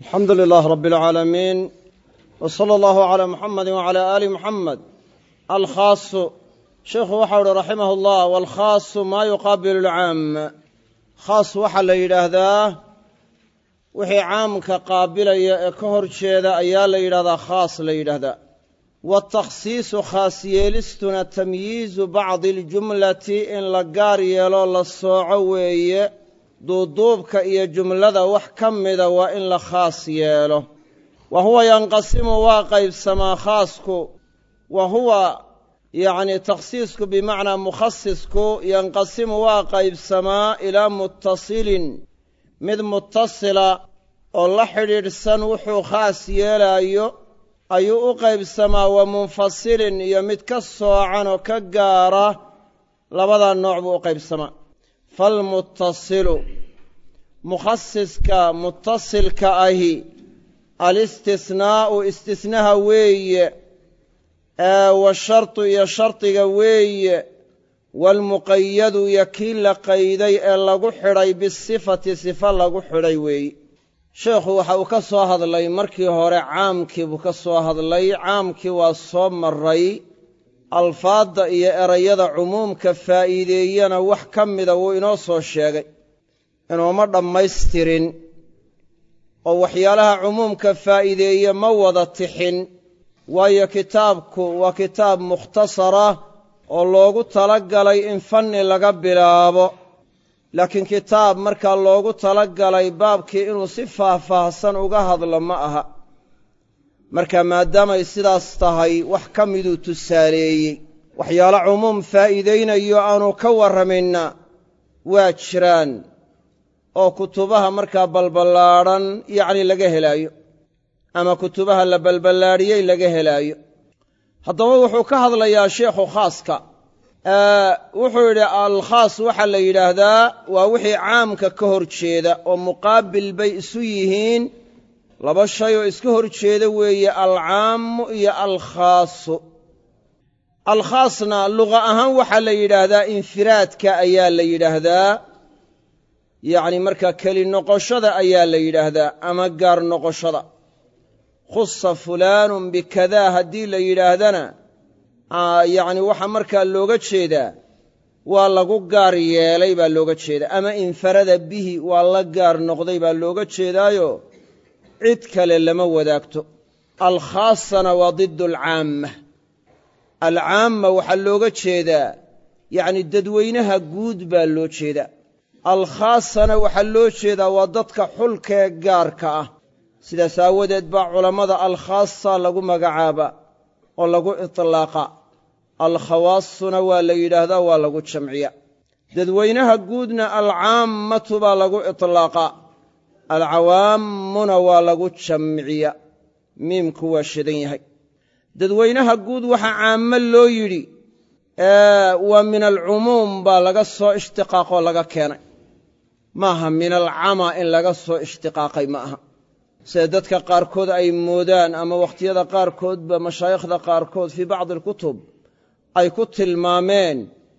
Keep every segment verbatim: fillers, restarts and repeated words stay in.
alxamdu lilaah rabi اlcaalamiin w sala allahu calaa muxamadi wacalaa aali muxamed alkhaasu sheikhu waxau uhi raximah اllah waalkhaasu maa yuqaabilu lcaam khaas waxaa la yidhaahdaa wixii caamka qaabilaya ee ka hor jeeda ayaa la yidhahdaa khaas la yidhaahdaa watakhsiisu khaas yeelistuna tamyiizu bacdi اljumlati in la gaar yeelo la sooco weeye duuduubka iyo jumlada wax ka mida waa in la khaas yeelo wa huwa yanqasimu waa qaybsamaa khaasku wa huwa yacni takhsiisku bimacnaa mukhasisku yanqasimu waa qaybsamaa ilaa muttasilin mid muttasila oo la xidhiidhsan wuxuu khaas yeelaayo ayuu u qaybsamaa wa munfasilin iyo mid ka soocan oo ka gaara labadaa nooc buu u qaybsamaa falmuttasilu mukhasiska muttasilka ahi alistisnaa'u istisnaha weeye ee washartu iyo shardiga weeye waalmuqayadu iyo kii la qayday ee lagu xidhay bisifati sifa lagu xidhay weeye sheekhu waxa uu ka soo hadlay markii hore caamkii buu ka soo hadlay caamkii waa soo maray alfaadda iyo erayada cumuumka faa'iideeyana wax ka mida wuu inoo soo sheegay inuuma dhammaystirin oo waxyaalaha cumuumka faa'iideeye ma wada tixin waayo kitaabku waa kitaab mukhtasara oo loogu tala galay in fanni laga bilaabo laakiin kitaab markaa loogu tala galay baabkii inuu si faahfaahsan uga hadlo ma aha marka maadaamay sidaas tahay wax ka miduu tusaaleeyey waxyaalo cumuum faa'iidaynayo aanu ka warramayna waa jiraan oo kutubaha markaa balballaadhan yacni laga helaayo ama kutubaha la balballaadhiyey laga helaayo haddaba wuxuu ka hadlayaa sheekhu khaaska wuxuu yidhi alkhaas waxaa la yidhaahdaa waa wixii caamka ka hor jeeda oo muqaabil bay isu yihiin laba shay oo iska hor jeeda weeye alcaamu iyo alkhaasu alkhaasna luqa ahaan waxaa la yidhaahdaa infiraadka ayaa la yidhaahdaa yacni markaa keli noqoshada ayaa la yidhaahdaa ama gaar noqoshada khusa fulaanun bikadaa haddii la yidhaahdana yacni waxaa markaa looga jeedaa waa lagu gaar yeelay baa looga jeedaa ama infarada bihi waa la gaar noqday baa looga jeedaayo cid kale lama wadaagto alkhaasana waa diddu alcaamma alcaamma waxaa looga jeedaa yacni dadweynaha guud baa loo jeedaa alkhaasana waxaa loo jeedaa waa dadka xulkee gaarka ah sidaas aawadeed baa culammada alkhaasa lagu magacaaba oo lagu iطlaaqa alkhawaasuna waa la yidhaahdaa waa lagu jamciya dadweynaha guudna alcaammatu baa lagu iطlaaqa alcawaammuna waa lagu jamciya miimku waa shidan yahay dadweynaha guud waxaa caammo loo yidhi waa min alcumuum baa laga soo ishtiqaaqoo laga keenay maaha min alcama in laga soo ishtiqaaqay ma aha sida dadka qaarkood ay moodaan ama wakhtiyada qaarkoodba mashaayikhda qaarkood fii bacdi alkutub ay ku tilmaameen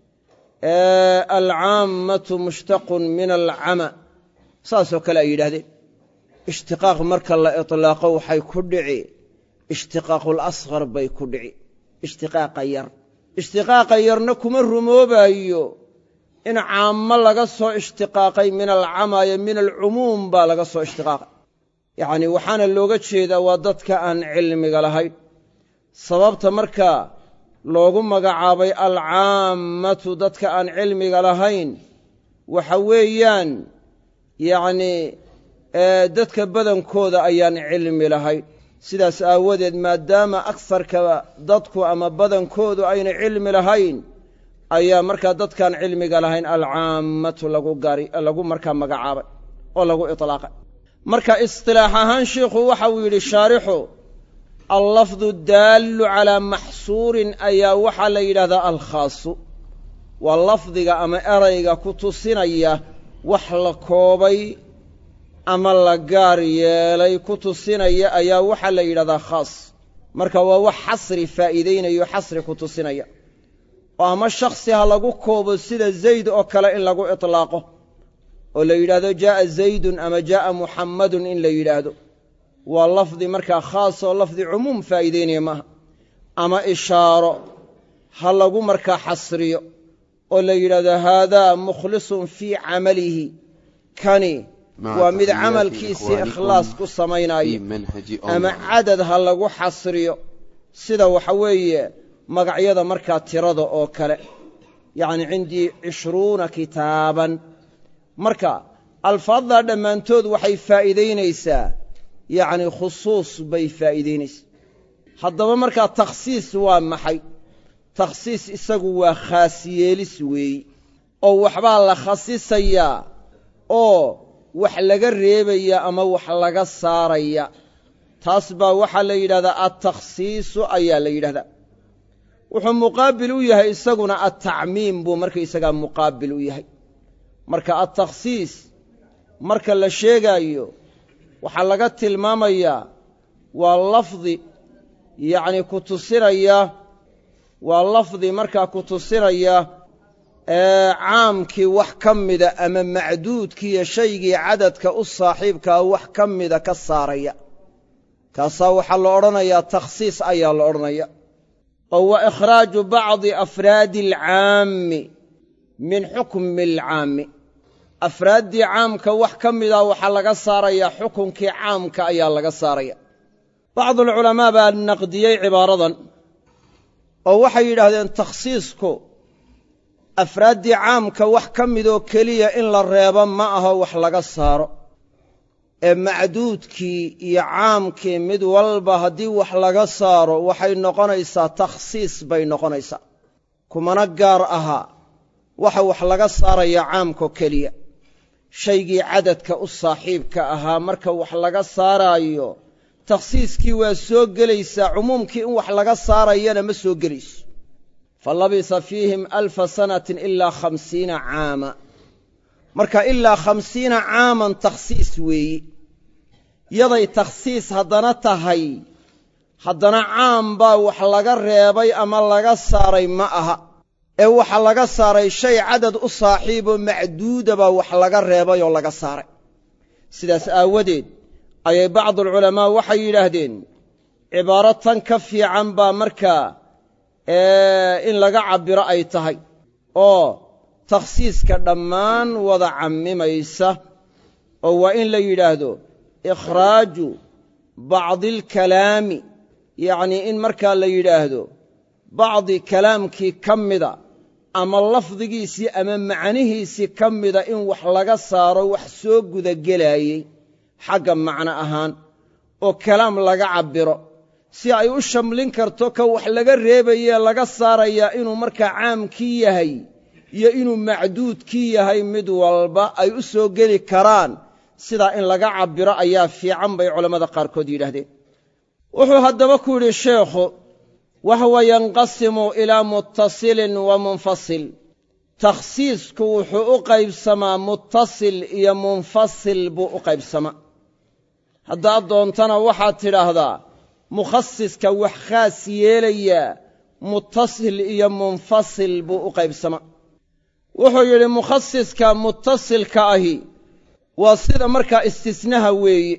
alcaammatu mushtaqun min alcama saasoo kale ay yidhaahdeen ishtiqaaq marka la itlaaqo waxay ku dhici ishtiqaaqulasghar bay ku dhici ishtiqaaqa yar ishtiqaaqa yarna kuma rumoobayo in caammo laga soo ishtiqaaqay min alcamaayo min alcumuum baa laga soo ishtiqaaqay yacni waxaana looga jeedaa waa dadka aan cilmiga lahayn sababta markaa loogu magacaabay alcaammatu dadka aan cilmiga lahayn waxa weeyaan yacnii dadka badankooda ayaan cilmi lahayn sidaas aawadeed maadaama agsarka dadku ama badankoodu ayna cilmi lahayn ayaa markaa dadkaan cilmiga lahayn alcaammatu lagu gari lagu markaa magacaabay oo lagu iطlaaqay marka isطilaax ahaan sheikhu waxa uu yidhi shaarixu allafdu daallu calaa maxsuurin ayaa waxaa la yidhahdaa alkhaasu waa lafdiga ama erayga ku tusinaya wax la koobay ama la gaar yeelay ku tusinaya ayaa waxaa la yidhahdaa khaas marka waa wax xasri faa'iidaynayo xasri ku tusinaya oo ama shakhsi ha lagu koobo sida zayd oo kale in lagu iطlaaqo oo la yidhaahdo jaa'a zaydun ama jaa'a muxammadun in la yidhaahdo waa lafdi markaa khaas oo lafdi cumuum faa'iideynaya maaha ama ishaaro ha lagu markaa xasriyo oo la yidhahdo haadaa mukhlisun fii camalihi kani waa mid camalkiisii ikhlaas ku samaynayo ama cadad ha lagu xasriyo sida waxa weeye magacyada markaa tirada oo kale yacni cindii cishruuna kitaaban marka alfaaddaa dhammaantood waxay faa'iidaynaysaa yacni khusuus bay faa'iidaynaysaa haddaba markaa takhsiis waa maxay takhsiis isagu waa khaas yeelis weeyi oo waxbaa la khasisayaa oo wax laga reebaya ama wax laga saaraya taas baa waxaa la yidhahdaa altakhsiisu ayaa la yidhahdaa wuxuu muqaabil u yahay isaguna altacmiim buu markaysagaa muqaabil u yahay marka altakhsiis marka la sheegaayo waxaa laga tilmaamayaa waa lafdi yacni ku tusinaya waa lafdi markaa ku tusinaya ee caamkii wax ka mida ama macduudkii iyo shaygii cadadka u saaxiibkaa wax ka mida ka saaraya kaasaa waxaa la odhanayaa takhsiis ayaa la odhanaya oo wa ikhraaju bacdi afraadi alcaammi min xukmi alcaammi afraaddii caamka wax ka mida waxaa laga saarayaa xukunkii caamka ayaa laga saaraya bacduulculamaa baa naqdiyey cibaaradan oo waxay yidhaahdeen takhsiisku afraaddii caamka wax ka midoo keliya in la reebo ma aho wax laga saaro ee macduudkii iyo caamkii mid walba haddii wax laga saaro waxay noqonaysaa takhsiis bay noqonaysaa kumana gaar ahaa waxa wax laga saarayaa caamkao keliya shaygii cadadka u saaxiibka ahaa marka wax laga saaraayo takhsiiskii waa soo gelaysaa cumuumkii in wax laga saarayana ma soo gelayso falabisa fiihim alfa sanatin ilaa khamsiina caama marka ilaa khamsiina caaman takhsiis weeye yaday takhsiis haddana tahay haddana caam baa wax laga reebay ama laga saaray ma aha ee waxa laga saaray shay cadad u saaxiiboo macduuda baa wax laga reebay oo laga saaray sidaas aawadeed ayay bacduulculamaa waxay yidhaahdeen cibaaro tan ka fiican baa markaa in laga cabbiro ay tahay oo takhsiiska dhammaan wada cammimaysa oo waa in la yidhaahdo ikhraaju bacdialkalaami yacnii in markaa la yidhaahdo bacdi kalaamkii ka mida ama lafdigiisii ama macnihiisii ka mida in wax laga saaro wax soo gudagelaayey xagga macno ahaan oo kalaam laga cabbiro si ay u shamlin karto ka wax laga reebayee laga saarayaa inuu markaa caamkii yahay iyo inuu macduudkii yahay mid walba ay u soo geli karaan sidaa in laga cabbiro ayaa fiican bay culammada qaarkood yidhaahdeen wuxuu haddaba ku yidhi sheekhu wahuwa yanqasimu ilaa muttasilin wa munfasil takhsiisku wuxuu u qaybsamaa muttasil iyo munfasil buu u qaybsamaa haddaad doontana waxaad tidhaahdaa mukhasiska wax khaas yeelayaa muttasil iyo munfasil buu u qaybsamaa wuxuu yidhi mukhasiska muttasilka ahi waa sida markaa istisnaha weeye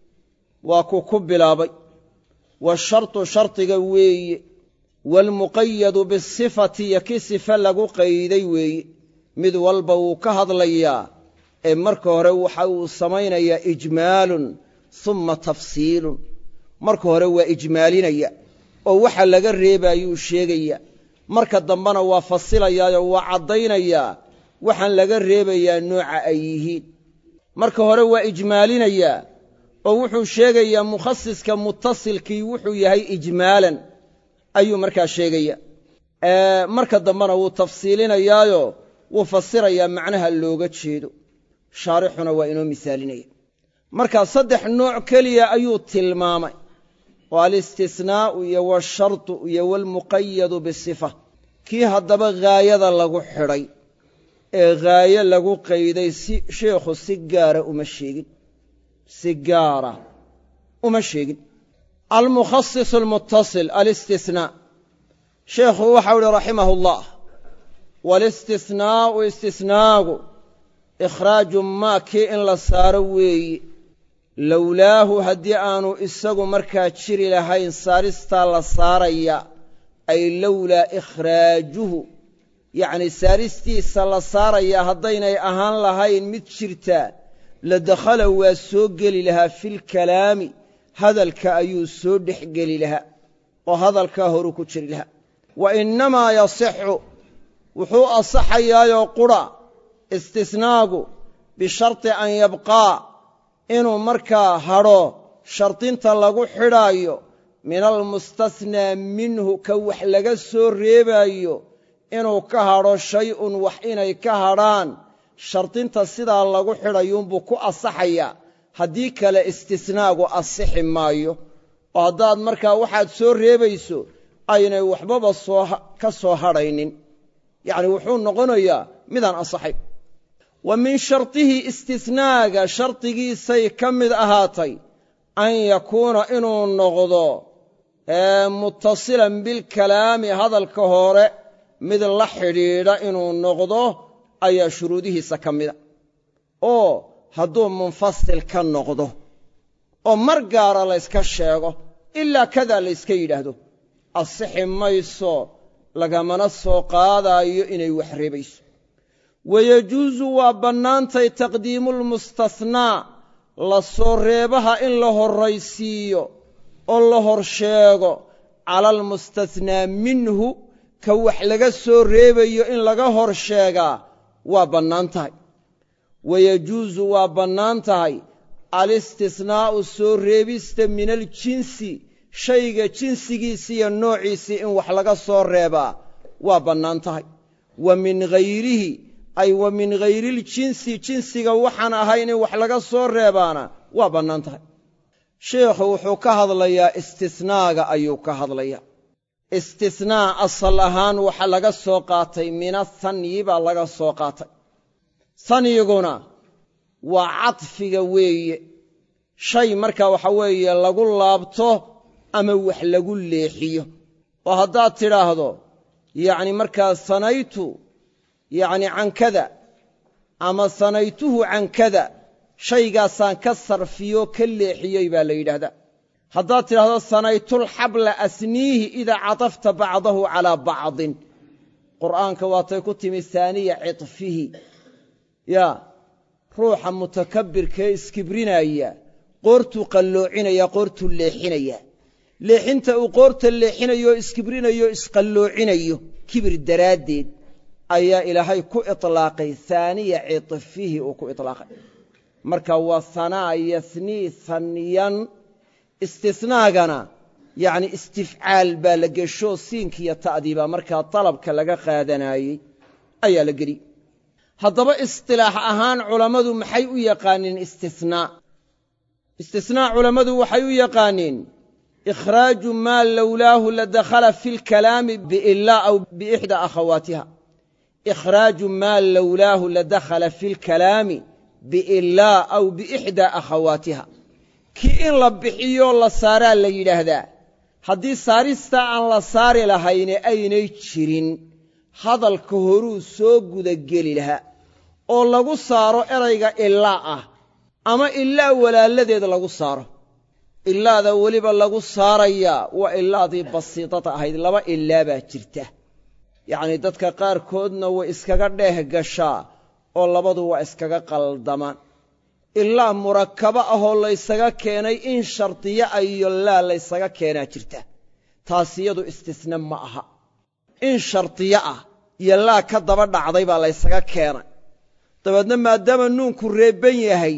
waa ku ku bilaabay washartu shardiga weeye waalmuqayadu bisifati iyo kii sife lagu qayday weeye mid walba wuu ka hadlayaa ee marka hore waxa uu samaynayaa ijmaalun humma tafsiilun marka hore waa ijmaalinaya oo waxa laga reebaayuu sheegaya marka dambena waa fasilayaayoo waa caddaynayaa waxaan laga reebayaa nooca ay yihiin marka hore waa ijmaalinayaa oo wuxuu sheegayaa mukhasiska muttasilkii wuxuu yahay ijmaalan ayuu markaa sheegaya marka dambena wuu tafsiilinayaayo wuu fasirayaa macnaha looga jeedo shaarixuna waa inoo misaalinaya markaa saddex nooc keliya ayuu tilmaamay oo alistisnaa'u iyo washartu iyo waalmuqayadu bisifa kii haddaba ghaayada lagu xidhay ee ghaaye lagu qayday si sheekhu si gaara uma sheegin si gaara uma sheegin almukhasisu almuttasil alistisnaa sheekhu waxau uhi raximahu ullah walistisnaa'u istisnaagu ikhraaju maa kii in la saaro weeye lowlaahu haddii aanu isagu markaa jiri lahayn saaristaa la saaraya ay lowlaa ikhraajuhu yacni saaristiisa la saaraya haddaynay ahaan lahayn mid jirta la dakhala waa soo geli lahaa filkalaami hadalka ayuu soo dhex geli lahaa oo hadalkaa horu ku jiri lahaa wa innamaa yasixu wuxuu asaxayaayoo qudha istisnaagu bisharti an yabqaa inuu markaa hadho shardinta lagu xidhaayo min almustasnaa minhu ka wax laga soo reebaayo inuu ka hadho shay-un wax inay ka hadhaan shardinta sidaa lagu xidhayuunbuu ku asaxayaa haddii kale istisnaagu asixi maayo oo haddaad markaa waxaad soo reebayso aynay waxbaba soo ka soo hadhaynin yacni wuxuu noqonayaa midaan asaxay wa min shardihi istisnaaga shardigiisay ka mid ahaatay an yakuuna inuu noqdo muttasilan bilkalaami hadalka hore mid la xidhiidha inuu noqdo ayaa shuruudihiisa ka mida oo hadduu munfasil ka noqdo oo mar gaara layska sheego ilaa kadaa layska yidhaahdo asixi mayso lagamana soo qaadaayo inay wax reebayso wayajuusu waa bannaantay taqdiimulmustasnaa la soo reebaha in la horraysiiyo oo la hor sheego cala almustasnaa minhu ka wax laga soo reebayo in laga hor sheegaa waa bannaan tahay wayajuusu waa bannaan tahay alistisnaa'u soo reebista min aljinsi shayga jinsigiisii iyo noociisii in wax laga soo reebaa waa bannaan tahay wa min hayrihi ay wa min hayriiljinsi jinsiga waxaan ahayn in wax laga soo reebaana waa bannaan tahay sheikhu wuxuu ka hadlayaa istisnaaga ayuu ka hadlayaa istisnaa asal ahaan waxa laga soo qaatay min ahanyi baa laga soo qaatay hanyiguna waa cadfiga weeye shay markaa waxa weeye lagu laabto ama wax lagu leexiyo oo haddaad tidhaahdo yacni markaa sanaytu yacni can kada ama sanaytuhu can kada shaygaasaan ka sarfiyo ka leexiyey baa la yidhaahdaa haddaad tidhaahdo sanaytulxabla asniihi idaa catafta bacdahu calaa bacdin qur'aanka waatay ku timi haaniya ciطfihi yaa ruuxa mutakabbirkaee iskibrinaya qoortuu qalloocinaya qoortuu leexinaya leexinta uu qoorta leexinayo iskibrinayo isqalloocinayo kibir daraaddeed ayaa ilaahay ku iطlaaqay haaniya ciطfihi uu ku iطlaaqay marka waa hanaa yasnii hanyan istisnaagana yacni istifcaal baa la gesho siinkiiyo ta'dii baa markaa dalabka laga qaadanaayey ayaa la geli haddaba istilaax ahaan culammadu maxay u yaqaaniin istisnaa istisnaa culammadu waxay u yaqaaniin ikhraaju maa lowlaahu la dakhala fi lkalaami biilaa aw biixdaa akhawaatiha ikhraaju maa lowlaahu la dakhala fi lkalaami biilaa aw biixdaa akhawaatiha kii in la bixiyo la saaraa la yidhaahdaa haddii saaristaa aan la saari lahayne aynay jirin hadalka horuu soo gudageli lahaa oo lagu saaro erayga ilaa ah ama ilaa walaaladeed lagu saaro ilaada weliba lagu saarayaa waa ilaadii basiidada ahayd laba ilaa baa jirta yacnii dadka qaarkoodna way iskaga dheeh gashaa oo labadu waa iskaga qaldamaan ilaa murakabo ahoo laysaga keenay in shardiyo iyo laa laysaga keenaa jirta taas iyadu istisna ma aha in shardiyo ah iyo laa ka daba dhacday baa laysaga keenay dabeedna maadaama nuunku reebban yahay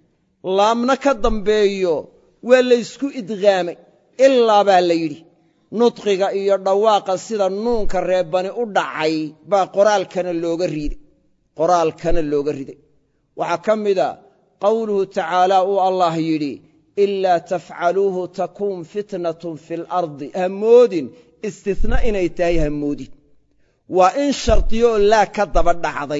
laamna ka dambeeyo waa laysku idqaamay ilaa baa la yidhi nudqiga iyo dhawaaqa sida nuunka reebbani u dhacay baa qoraalkana looga riiday qoraalkana looga riday waxaa ka mida qowluhu tacaalaa uu allah yidhi ilaa tafcaluuhu takuun fitnatun fi lardi hamoodin istisna inay tahay hamoodin waa in shardiyo oo laa ka daba dhacday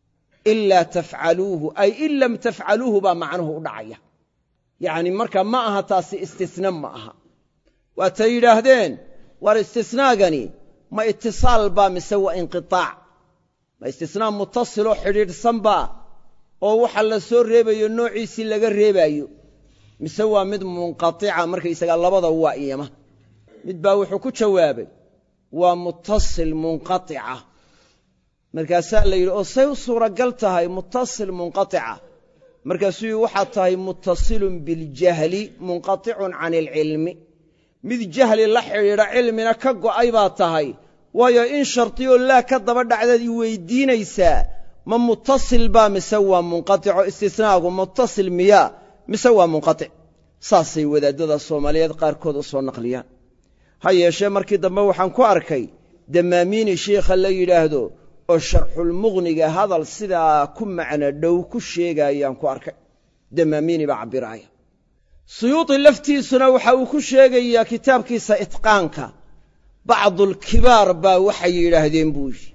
ilaa tafcaluuhu ay in lam tafcaluuhu baa macnuhu u dhacaya yacni marka ma aha taasi istisna ma aha waatay yidhaahdeen war istisnaagani ma itisaal baa mise waa inqiaac ma istisnaa mutasiloo xidhiidhsan baa oo waxa la soo reebayo noociisii laga reebaayo mise waa mid munqatica markaysaga labada waa iyama mid baa wuxuu ku jawaabay waa muttasil munqatica markaasaa la yidhi oo say u suuragal tahay muttasil munqatica markaasuu waxaa tahay muttasilun biljahli munqaticun can ilcilmi mid jahli la xidhiidha cilmina ka go'ay baa tahay waayo in shartiyoo laa ka daba dhacdaad i weydiinaysaa ma muttasil baa mise waa munqatico istisnaagu muttasil miyaa mise waa munqatic saasay wadaadada Soomaaliyeed qaarkood u soo naqliyaan ha yeeshee markii dambe waxaan ku arkay damaamiini sheekha la yidhaahdo oo sharxul mughniga hadal sidaa ku macno dhow ku sheegayaan ku arkay damaamiini baa cabiraaya suyuuti laftiisuna waxa uu ku sheegayaa kitaabkiisa itqaanka bacdul kibaar baa waxay yidhaahdeen buu yidhi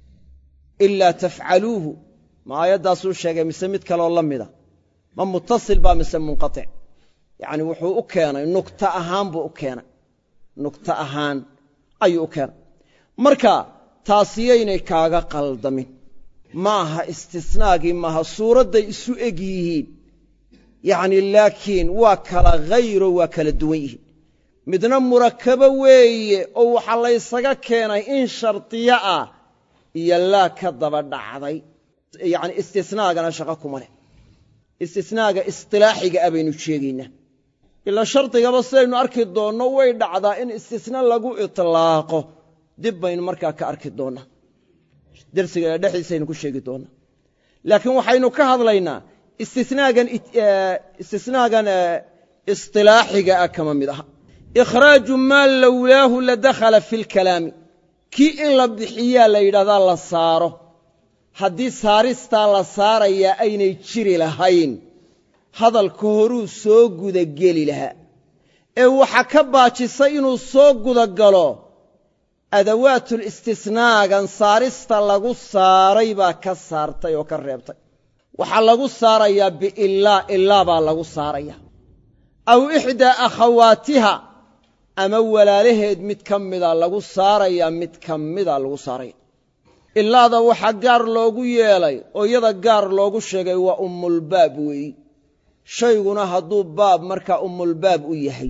ilaa tafcaluuhu ma aayaddaasuu sheegay mise mid kaloo la mida ma muttasil baa mise munqatic yacni wuxuu u keenay nugta ahaan buu u keenay nugta ahaan ayuu u keenay marka taasiyaynay kaaga qaldamin ma aha istisnaagii maaha suuradday isu eg yihiin yacni laakiin waa kala hayro waa kala duwan yihiin midna murakabo weeye oo waxaa laysaga keenay in shardiyo ah iyo laa ka daba dhacday yacni istisnaagana shaqo kuma leh istisnaaga istilaaxiga ah baynu sheegaynaa ilaa shardigaba sidaynu arki doonno way dhacdaa in istisna lagu itlaaqo dib baynu markaa ka arki doonnaa dersiga dhexdiisaynu ku sheegi doonnaa laakiin waxaynu ka hadlaynaa istisnaagan istisnaagan istilaaxiga ah kama mid aha ikhraaju maa lowlaahu la dakhala fi lkalaami kii in la bixiyaa la yidhahdaa la saaro haddii saaristaa la saarayaa aynay jiri lahayn hadalka horuu soo gudageli lahaa ee waxa ka baajisay inuu soo gudagalo adawaatul istisnaagan saarista lagu saaray baa ka saartay oo ka reebtay waxaa lagu saarayaa biilaa ilaa baa lagu saarayaa aw ixdaa akhawaatiha ama walaalaheed mid ka mida lagu saarayaa mid ka mida lagu saaraya ilaada waxaa gaar loogu yeelay oo iyada gaar loogu sheegay waa ummulbaab weeyi shayguna hadduu baab markaa ummulbaab u yahay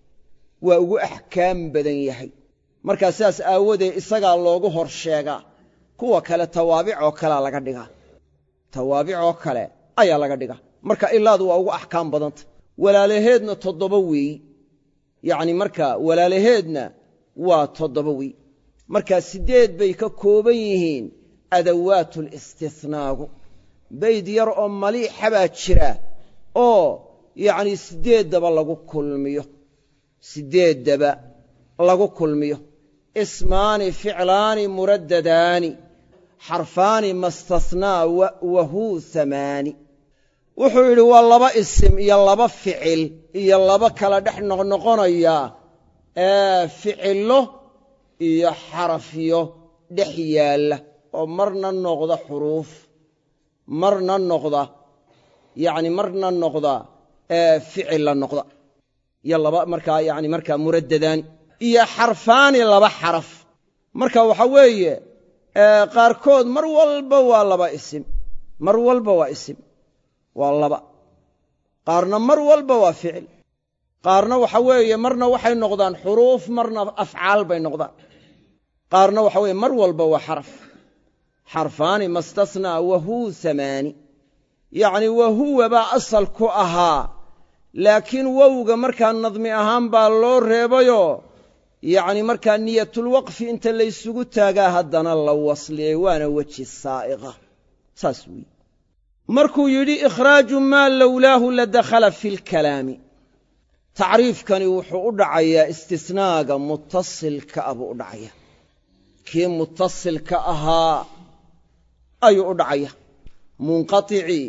waa ugu axkaam badan yahay markaa sidaas aawadee isagaa loogu hor sheegaa kuwa kale tawaabic oo kalea laga dhigaa tawaabic oo kale ayaa laga dhigaa marka ilaadu waa ugu axkaam badanta walaalaheedna toddoba weeyi yacni markaa walaalaheedna waa toddoba weeyi markaa siddeed bay ka kooban yihiin adawaatul istisnaagu bayd yar oo maliixa baa jira oo yacni siddeeddaba lagu kulmiyo siddeeddaba lagu kulmiyo ismaani ficlaani muraddadaani xarfaani mastasnaa wahuu hamaani wuxuu yidhi waa laba isim iyo laba ficil iyo laba kala dhex noqnoqonaya ee ficillo iyo xarafyo dhex yaalla oo marna noqda xuruuf marna noqda yacni marna noqda ee ficilla noqda iyo laba markaa yacni markaa muraddadaani iyo xarfaani laba xaraf marka waxa weeye qaarkood mar walba waa laba isim mar walba waa isim waa laba qaarna mar walba waa ficil qaarna waxa weeye marna waxay noqdaan xuruuf marna afcaal bay noqdaan qaarna waxa weeye mar walba waa xaraf xarfaani mastasnaa wahuu hamaani yacni wahuwa baa asal ku ahaa laakiin wowga markaa nadmi ahaan baa loo reebayoo yacni markaa niyatulwaqfi inta laysugu taagaa haddana la wasliyey waana weji saa'iqa saas weeye markuu yidhi ikhraaju maa lowlaahu la dakhala fi lkalaami tacriifkani wuxuu u dhacayaa istisnaaga muttasilka ah buu u dhacaya kii muttasilka ahaa ayuu u dhacaya munqaticii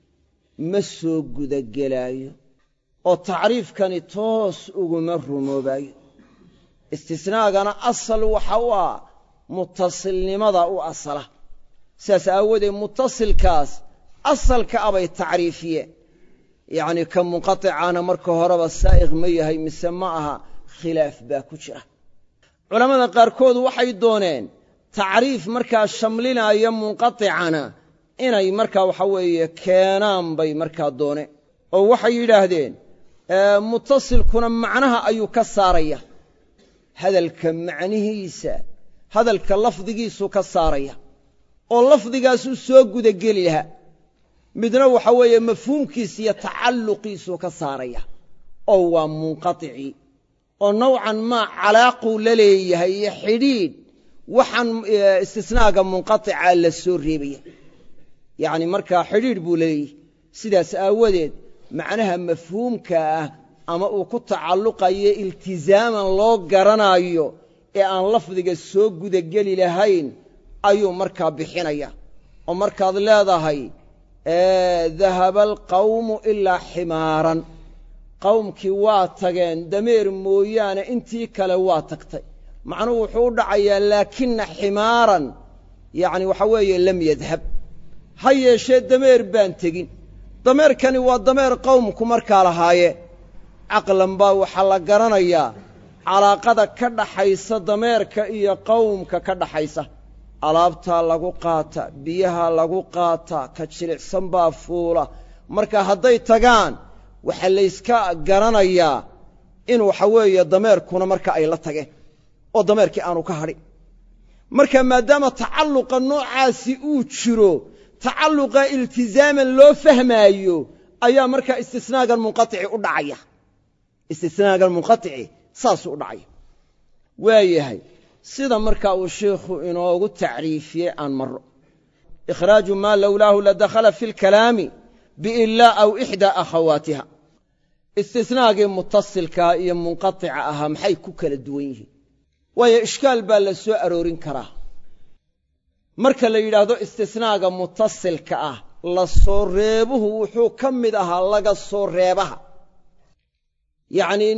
ma soo gudagelaayo oo tacriifkani toos uguma rumoobaayo istisnaagana asal waxa u ah muttasilnimada u asala sidaas aawadeed muttasilkaas asalka ah bay tacriifiyeen yacni ka munqaticana marka horeba saa'iq ma yahay mise ma aha khilaaf baa ku jira culammada qaarkood waxay dooneen tacriif markaa shamlinaya munqaticana inay markaa waxa weeye keenaan bay markaa dooneen oo waxay yidhaahdeen mutasilkuna macnaha ayuu ka saaraya hadalka macnihiisa hadalka lafdigiisu ka saaraya oo lafdigaasuu soo gudageli lahaa midna waxa weeye mafhuumkiisa iyo tacalluqiisu ka saaraya oo waa munqatici oo nawcan ma calaaqu la leeyahay iyo xidhiidh waxaan istisnaaga munqatica la soo reebaya yacni markaa xidhiidh buu leeyahay sidaas aawadeed macnaha mafhuumka ah ama uu ku tacalluqayo iltizaaman loo garanayo ee aan lafdiga soo gudageli lahayn ayuu markaa bixinaya oo markaad leedahay dahaba alqawmu ilaa ximaaran qawmkii waa tageen dameer mooyaane intii kale waa tagtay macnuhu wuxuu u dhacayaa laakina ximaaran yacni waxa weeye lam yadhab ha yeeshee dameer baan tegin dameerkani waa dameer qawmku markaa lahaayeen caqlan baa waxaa la garanayaa calaaqada ka dhaxaysa dameerka iyo qawmka ka dhaxaysa alaabtaa lagu qaata biyaha lagu qaata ka jilicsan baa fuula marka hadday tagaan waxaa layska garanayaa in waxa weeye dameerkuna marka ay la tageen oo dameerkii aanu ka hadhin marka maadaama tacalluqa noocaasi uu jiro tacalluqa iltizaaman loo fahmaayo ayaa markaa istisnaagan munqatici u dhacaya istisnaagan munqatici saasuu u dhacaya waayahay sida markaa uu sheikhu inoogu tacriifiyey aan marro ikhraaju maa lowlaahu ladakhala fi lkalaami biilaa aw ixdaa akhawaatiha istisnaagii mutasilkaa iyo munqatica ahaa maxay ku kala duwan yihiin waayo ishkaal baa la soo aroorin karaa marka la yidhaahdo istisnaaga mutasilka ah la soo reebuhu wuxuu ka mid ahaa laga soo reebaha yacnii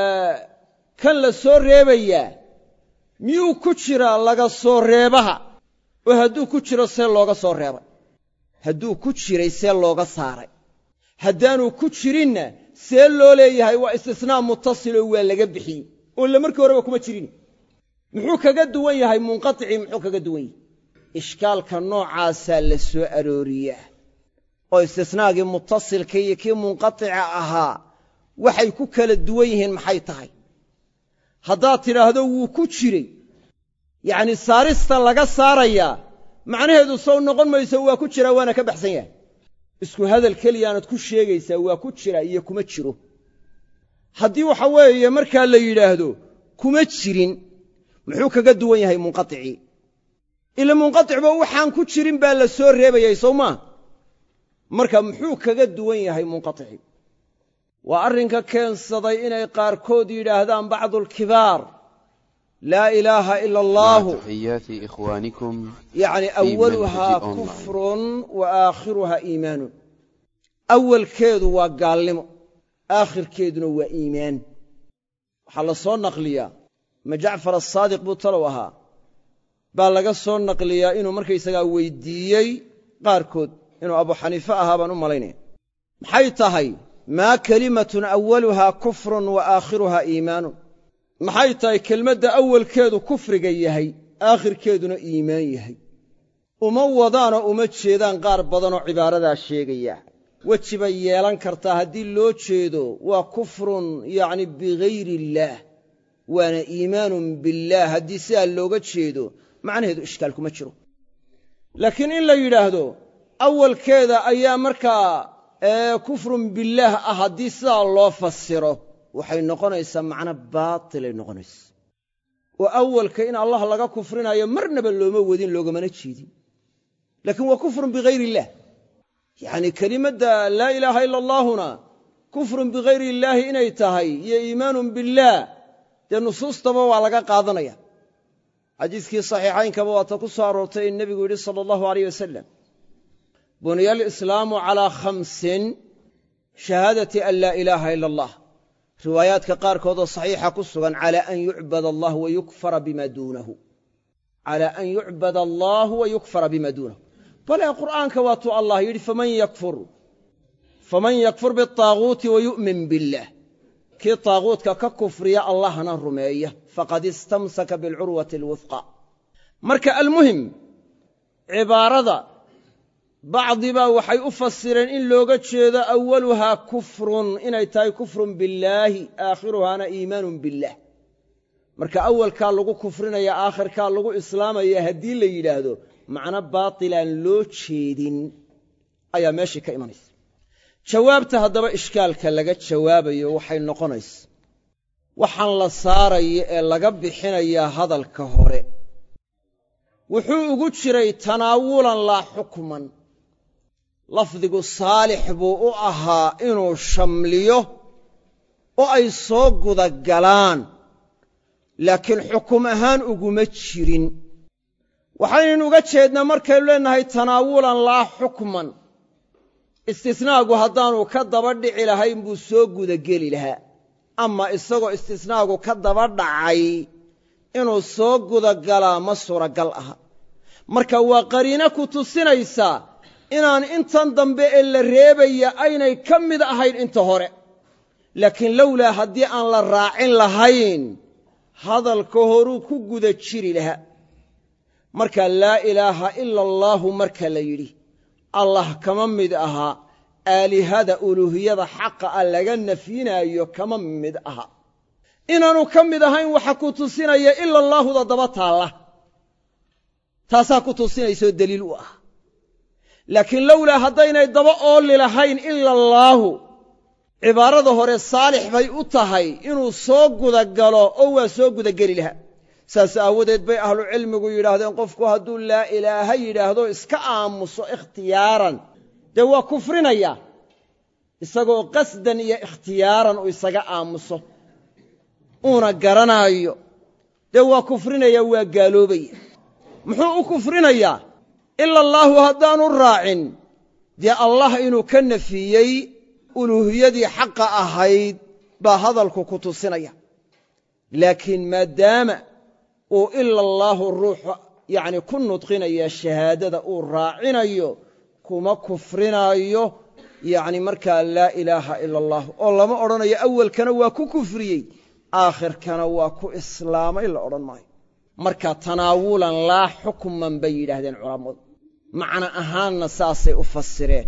kan la soo reebayaa miyuu ku jiraa laga soo reebaha oo hadduu ku jiro see looga soo reebay hadduu ku jiray see looga saaray haddaanuu ku jirinna see loo leeyahay waa istisnaa mutasiloo waa laga bixiyey oo la markii horeba kuma jirin muxuu kaga duwan yahay munqaticii muxuu kaga duwan yahay ishkaalka noocaasaa la soo arooriyaa oo istisnaagii mutasilka iyo kii munqatica ahaa waxay ku kala duwan yihiin maxay tahay haddaad tidhaahdo wuu ku jiray yacnii saarista laga saarayaa macnaheedu sow noqon mayso waa ku jiraa waana ka baxsan yahay isku hadal keliyaanad ku sheegaysaa waa ku jira iyo kuma jiro haddii waxa weeye markaa la yidhaahdo kuma jirin muxuu kaga duwan yahay munqaticii ila munqaticba waxaan ku jirin baa la soo reebayay sow maa marka muxuu kaga duwan yahay munqaticii waa arrinka keensaday inay qaarkood yidhaahdaan bacdu alkibaar laa ilaaha ila allaahu yacni awaluhaa kufrun wa aakhiruhaa iimaanun awalkeedu waa gaalnimo aakhirkeeduna waa iimaan waxaa la soo naqliyaa ma jacfar asaadiq buu talow ahaa baa laga soo naqliyaa inuu markaysagaa weyddiiyey qaarkood inuu abu xaniife ahaa baan u malaynaya maxay tahay maa kelimatun awaluhaa kufrun wa aakhiruhaa iimaanun maxay tahay kelmadda awalkeedu kufriga yahay aakhirkeeduna iimaan yahay uma wadaanoo uma jeedaan qaar badanoo cibaaradaa sheegaya weji bay yeelan kartaa haddii loo jeedo waa kufrun yacni bigayri illaah waana iimaanun billaah haddii sidaa looga jeedo macnaheedu ishkaal kuma jiro laakiin in la yidhaahdo awalkeeda ayaa markaa kufrun billaah ah haddii sidaa loo fasiro waxay noqonaysaa macno baatilay noqonaysa oo awalka in allah laga kufrinayo marnaba looma wadin loogamana jeedin laakiin waa kufrun bigayri illaah yacnii kelimadda laa ilaaha ila allaahuna kufrun bigayri illaahi inay tahay iyo iimaanun billaah dee nusuustaba waa laga qaadanaya xadiiskii saxiixaynkaba waata ku soo aroortay in nebigu yidhi sala allahu alayh wasalam buniya alislaamu calaa khamsin shahaadati an laa ilaaha ila allah riwaayaadka qaarkoodoo saxiixa ku sugan calaa an yucbad allah wayukfara bima duunahu calaa an yucbad allahu wayukfara bima duunahu bale qur'aanka waatuu allah yidhi faman yakfur faman yakfur biطaaguuti wayu'min biاllah kii taaguutka ka kufriya allahna rumeeya faqad istamsaka bilcurwati alwufqa marka almuhim cibaarada bacdi baa waxay u fasireen in looga jeedo awaluhaa kufrun inay tahay kufrun billaahi aakhiruhaana iimaanun billaah marka awalkaa lagu kufrinaya aakhirkaa lagu islaamaya haddii la yidhaahdo macno baatilaan loo jeedin ayaa meeshii ka imanaysa jawaabta haddaba ishkaalka laga jawaabayo waxay noqonaysa waxaan la saaraya ee laga bixinayaa hadalka hore wuxuu ugu jiray tanaawulan laa xukman lafdigu saalix buu u ahaa inuu shamliyo oo ay soo guda galaan laakiin xukum ahaan uguma jirin waxaynu uga jeednaa markaynu leenahay tanaawulan laa xukman istisnaagu haddaanu ka daba dhici lahayn buu soo gudageli lahaa ama isagoo istisnaagu ka daba dhacay inuu soo gudagalaa ma suuragal aha marka waa qariino ku tusinaysaa inaan intan dambe ee la reebaya aynay ka mid ahayn inta hore laakiin lowlaa haddii aan la raacin lahayn hadalka horuu ku guda jiri lahaa marka laa ilaaha ila allaahu marka la yidhi allah kama mid ahaa aalihada uluuhiyada xaqa ah laga nafyinaayo kama mid aha inaanu ka mid ahayn waxa ku tusinaya ila allaahuda daba taalla taasaa ku tusinaysoo deliil u ah laakiin lowlaa haddaynay daba ooli lahayn ila allaahu cibaarada hore saalix bay u tahay inuu soo gudagalo oo waa soo gudageli lahaa saas aawadeed bay ahlucilmigu yidhaahdeen qofku hadduu laa ilaaha yidhaahdo iska aamuso ikhtiyaaran dee waa kufrinaya isagoo qasdan iyo ikhtiyaaran uu isaga aamuso uuna garanaayo dee waa kufrinaya waa gaaloobaya muxuu u kufrinayaa ila allaahu haddaanu raacin dee allah inuu ka nafiyey uluuhiyadii xaqa ahayd baa hadalku ku tusinaya laakiin maadaama uu ila allaahu ruuxu yacni ku nudqinaya shahaadada uu raacinayo kuma kufrinaayo yacni markaa laa ilaaha ila allah oo lama odhanayo awalkana waa ku kufriyey aakhirkana waa ku islaamay la odhan maayo marka tanaawulan laa xukman bay yidhaahdeen culammadu macno ahaanna saasay u fasireen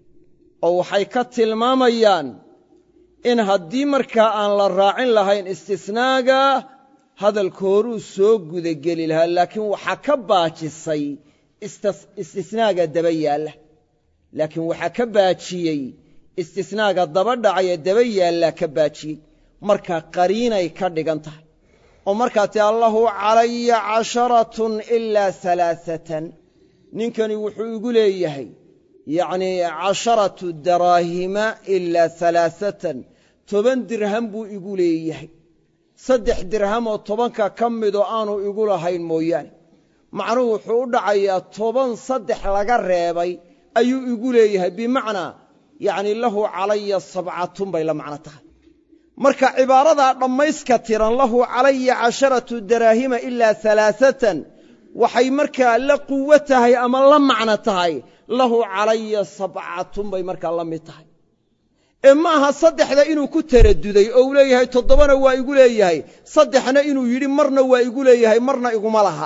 oo waxay ka tilmaamayaan in haddii markaa aan la raacin lahayn istisnaaga hadalka horuu soo gudageli lahaa laakiin waxaa ka baajisay istisnaaga daba yaalla laakiin waxaa ka baajiyey istisnaaga daba dhacaya daba yaallaa ka baajiyey markaa qariinay ka dhigan tahay oo markaa ti allahu calaya casharatun ilaa alaaatan ninkani wuxuu igu leeyahay yacnii casharatu daraahima ilaa alaaatan toban dirham buu igu leeyahay saddex dirham oo tobanka ka midoo aanu igu lahayn mooyaane macnuhu wuxuu u dhacayaa toban saddex laga reebay ayuu igu leeyahay bimacnaa yacni lahu calaya sabcatun bay la macno tahay marka cibaaradaa dhammayska tiran lahu calaya casharatu daraahima ilaa alaaatan waxay markaa la quwo tahay ama la macno tahay lahu calaya sabcatun bay markaa la mid tahay ee ma aha saddexda inuu ku taraduday oo uu leeyahay toddobana waa igu leeyahay saddexna inuu yidhi marna waa igu leeyahay marna iguma laha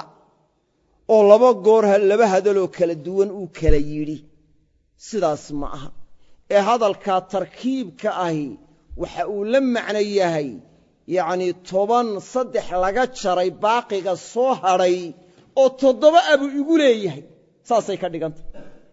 oo laba goor laba hadaloo kala duwan uu kala yidhi sidaas ma aha ee hadalkaa tarkiibka ahi waxa uu la macno yahay yacnii toban saddex laga jaray baaqiga soo hadhay oo toddoba abuu igu leeyahay saasay ka dhigantay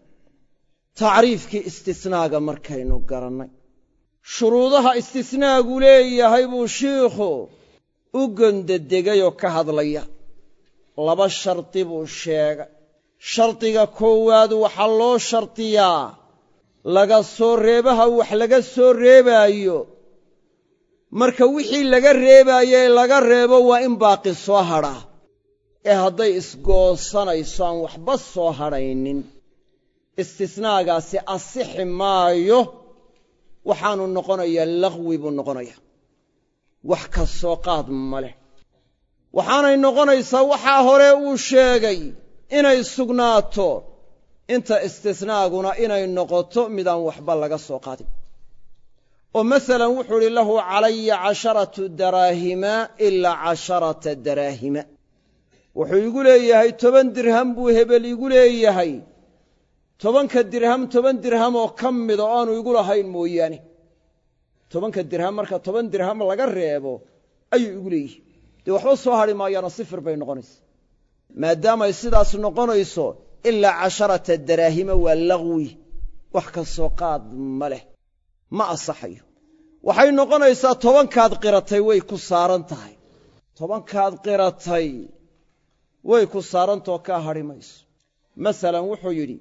tacriifkii istisnaaga markaynu garannay shuruudaha istisnaagu leeyahay buu shiikhu u gondadegayoo ka hadlaya laba shardi buu sheegay shardiga koowaad waxaa loo shardiyaa laga soo reebaha wax laga soo reebaayo marka wixii laga reebaaye laga reebo waa in baaqi soo hadhaa ee hadday isgoosanayso aan waxba soo hadhaynin istisnaagaasi asixi maayo waxaanu noqonayaa laqwi buu noqonayaa wax ka soo qaad ma leh waxaanay noqonaysaa waxaa hore uu sheegay inay sugnaato inta istisnaaguna inay noqoto midaan waxba laga soo qaadin oo masalan wuxuu idhi lahu calaya casharatu daraahima ilaa casharata daraahima wuxuu igu leeyahay toban dirham buu hebel igu leeyahay tobanka dirham toban dirham oo ka mid oo aanu igu lahayn mooyaane tobanka dirham marka toban dirham laga reebo ayuu igu leeyahay dee waxba soo hadhi maayaana sifir bay noqonaysa maadaamay sidaas noqonayso ilaa casharata daraahima waa lagwi wax ka soo qaad ma leh ma asaxayo waxay noqonaysaa tobankaad qiratay way ku saaran tahay tobankaad qiratay way ku saarantoo kaa hadhi mayso masalan wuxuu yidhi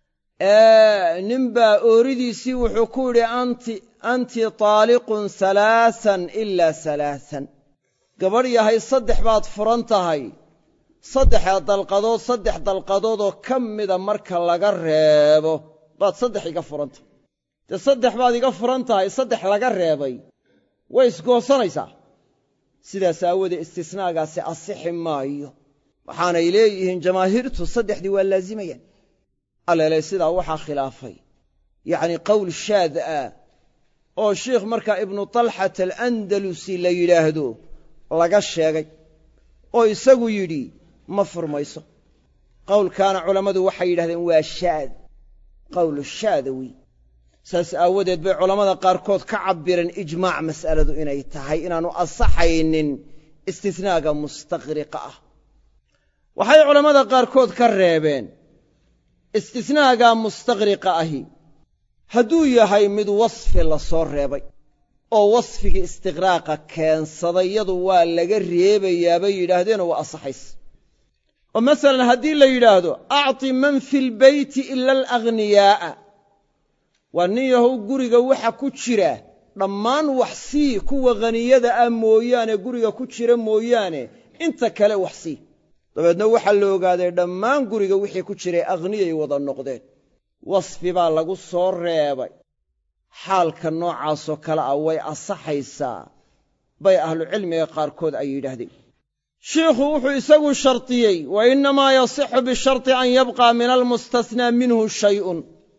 ninbaa ooridiisii wuxuu ku yidhi anti anti taaliqun halaasan ilaa halaasan gabadh yahay saddex baad furan tahay saddexa dalqadood saddex dalqadoodoo ka mida marka laga reebo baad saddex iga furan tahay dee saddex baad iga furan tahay saddex laga reebay way isgoosanaysaa sidaas aawoodee istisnaagaasi asixi maayo waxaanay leeyihiin jamaahiirtu saddexdii waa laazimayaan allele sidaa waxaa khilaafay yacni qowl shaad ah oo sheikh markaa ibnu talxat alandalusi la yidhaahdo laga sheegay oo isagu yidhi ma furmayso qowlkaana culammadu waxay yidhahdeen waa shaad qowlu shaada wey saas aawadeed bay culammada qaarkood ka cabbireen ijmaac mas'aladu inay tahay inaannu asaxaynin istisnaaga mustaqriqa ah waxay culammada qaarkood ka reebeen istisnaaga mustaqriqa ahi hadduu yahay mid wasfi la soo reebay oo wasfigii istiqraaqa keensaday yadu waa laga reebayaa bay yidhaahdeenoo waa asaxaysa oo masalan haddii la yidhaahdo acti man fi lbeyti ila alagniyaa'a waa nin yahow guriga waxa ku jira dhammaan wax sii kuwa haniyada ah mooyaane guriga ku jira mooyaane inta kale wax sii dabeedna waxaa la ogaaday dhammaan guriga wixii ku jiray akhniyay wada noqdeen wasfi baa lagu soo reebay xaalka noocaasoo kale ah way asaxaysaa bay ahlucilmiga qaarkood ay yidhaahdeen shiikhu wuxuu isagu shardiyey wa innamaa yasixu bisharti an yabqaa min almustasnaa minhu shay'un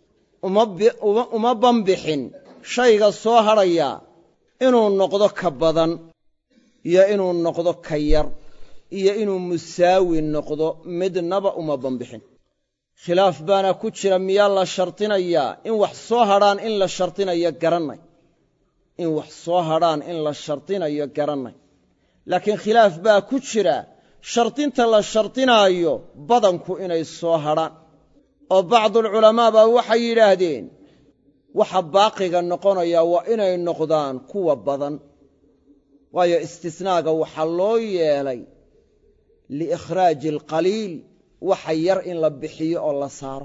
uma banbixin shayga soo hadhaya inuu noqdo ka badan iyo inuu noqdo ka yar iyo inuu musaawi noqdo midnaba uma banbixin khilaaf baana ku jira miyaa la shardinayaa in wax soo hadhaan in la shardinayo garannay in wax soo hadhaan in la shardinayo garannay laakiin khilaaf baa ku jira shardinta la shardinaayo badanku inay soo hadhaan oo bacduulculamaa baa waxay yidhaahdeen waxa baaqiga noqonaya waa inay noqdaan kuwa badan waayo istisnaaga waxaa loo yeelay liikhraaji alqaliil waxa yar in la bixiyo oo la saaro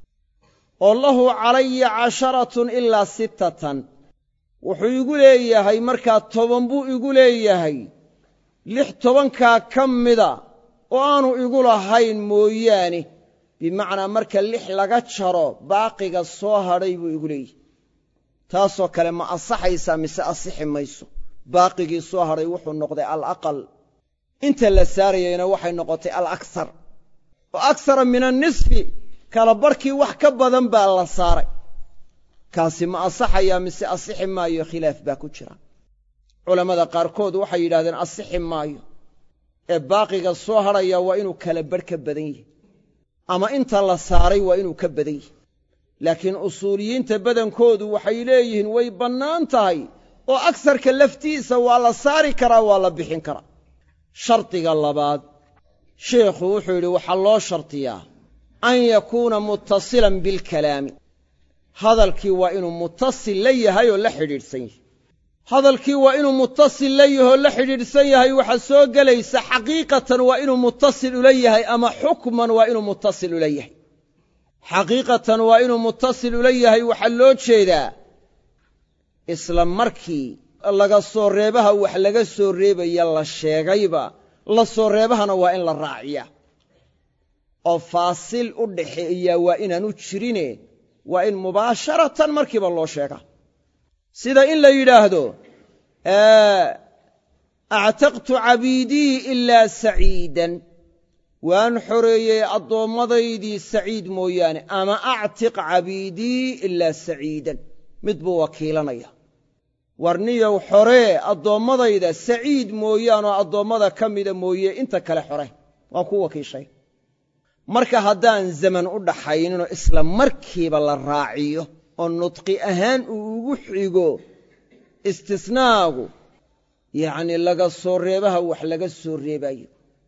oo lahu calaya casharatun ilaa sittatan wuxuu igu leeyahay markaa toban buu igu leeyahay lix tobankaa ka mida oo aanu igu lahayn mooyaane bimacnaa marka lix laga jaro baaqiga soo hadhay buu igu leeyahay taasoo kale ma asaxaysaa mise asixi mayso baaqigii soo hadhay wuxuu noqday alaqal inta la saarayayna waxay noqotay alaksar oo aksara min annisfi kala barkii wax ka badan baa la saaray kaasi ma asaxayaa mise asixi maayo khilaaf baa ku jira culammada qaarkood waxay yidhahdeen asixi maayo ee baaqiga soo hadhaya waa inuu kala barh ka badan yahay ama inta la saaray waa inuu ka badan yahay laakiin usuuliyiinta badankoodu waxay leeyihiin way bannaan tahay oo agsarka laftiisa waa la saari karaa waa la bixin karaa shardiga labaad sheikhu wuxuu yidhi waxaa loo shardiyaa an yakuuna muttasilan bilkalaami hadalkii waa inuu muttasil la yahay oo la xidhiidhsan yahay hadalkii waa inuu muttasil la yahay oo la xidhiidhsan yahay waxaa soo gelaysa xaqiiqatan waa inuu muttasil ula yahay ama xukman waa inuu muttasil ula yahay xaqiiqatan waa inuu muttasil ula yahay waxaa loo jeedaa isla markii laga soo reebaha wax laga soo reebaya la sheegayba la soo reebahana waa in la raaciya oo faasil u dhaxeeya waa inaanu jirine waa in mubaasharatan markiiba loo sheegaa sida in la yidhaahdo actaqtu cabiidii ilaa saciidan waan xoreeyey addoommadaydii saciid mooyaane ama actiq cabiidii ilaa saciidan mid buu wakiilanaya warniyow xoree addoommadayda saciid mooyaanoo addoommada ka mida mooye inta kale xore waan ku wakiishay marka haddaan zaman u dhaxayninoo isla markiiba la raaciyo oo nudqi ahaan uu ugu xigo istisnaagu yacni laga soo reebaha wax laga soo reebayo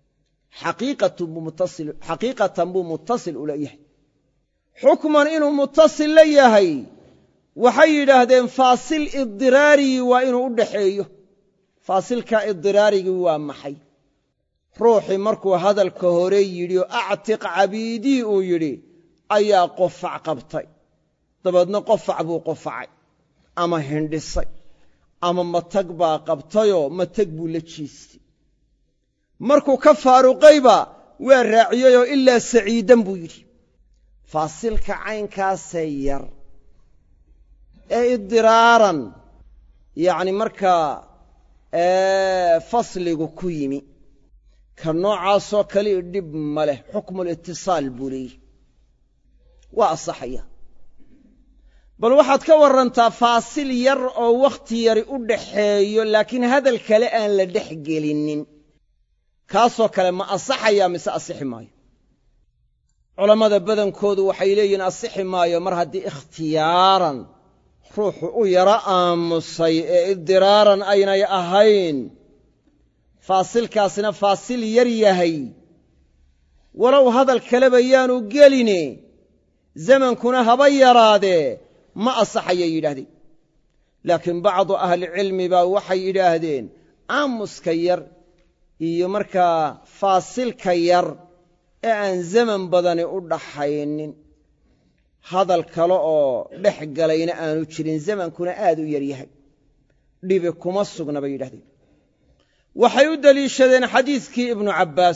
xaqiiqatan buu muttasil ula yahay xukman inuu muttasil la yahay waxay yidhaahdeen faasil idiraarigii waa inuu u dhaxeeyo faasilka idiraarigii waa maxay ruuxii markuu hadalka hore yidhi oo actiq cabiidii uu yidhi ayaa qofac qabtay dabeedna qofac buu qofacay ama hindhisay ama matag baa qabtayoo matag buu la jiistay markuu ka faaruqayba waa raaciyeyoo ilaa saciidan buu yidhi faasilka caynkaasee yar ee idiraaran yacni markaa fasligu ku yimi ka noocaasoo kalii dhib ma leh xukmulitisaal buu leeyihi waa asaxaya bal waxaad ka warrantaa faasil yar oo wakhti yari u dhaxeeyo laakiin hadal kale aan la dhex gelinin kaasoo kale ma asaxayaa mise asixi maayo culammada badankoodu waxay leeyihiin asixi maayo mar haddii ikhtiyaaran ruuxu u yaro aamusay ee idiraaran aynay ahayn faasilkaasina faasil yar yahay walow hadal kaleba yaanu geline zamankuna haba yaraadee ma asaxayay yidhaahdeen laakiin bacdu ahlicilmi baa waxay yidhaahdeen aamuska yar iyo markaa faasilka yar ee aan zaman badani u dhaxaynin hadal kale oo dhex galayna aanu jirin zamankuna aad u yar yahay dhibi kuma sugna bay yidhahdeen waxay u deliishadeen xadiidkii ibnu cabbaas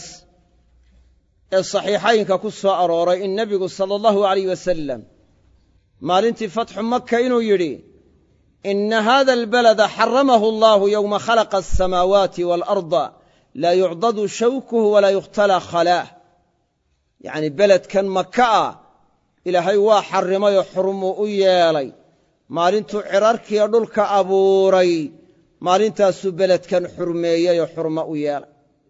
ee saxiixaynka ku soo arooray in nebigu sala allahu alayh wasalam maalintii fatxu maka inuu yidhi ina hada albalada xaramahu allahu yowma khalaqa asamaawaati waalarda laa yucdadu shawkuhu walaa yukhtalaa khalaah yacni beledkan maka ah ilaahay waa xarrimayoo xurmuu u yeelay maalintuu cirarkiiyo dhulka abuuray maalintaasuu beledkan xurmeeyeyoo xurmo u yeelay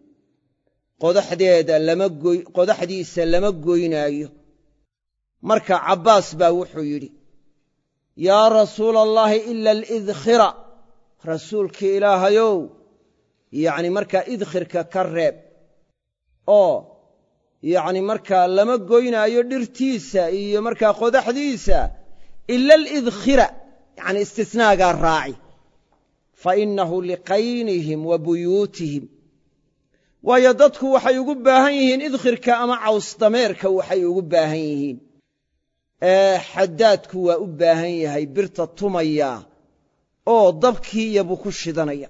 qodaxdeeda lama goy qodaxdiisa lama goynaayo marka cabbaas baa wuxuu yidhi yaa rasuula allaahi ila alidkhira rasuulkii ilaahayow yacni markaa idkhirka ka reeb oo yacni markaa lama goynaayo dhirtiisa iyo markaa qodaxdiisa ila alidkhira yacni istisnaagaa raaci fa innahu liqaynihim wa buyuutihim waayo dadku waxay ugu baahan yihiin idkhirka ama cawsdameerka waxay ugu baahan yihiin ee xaddaadku waa u baahan yahay birta tumaya oo dabkii iyo buu ku shidanaya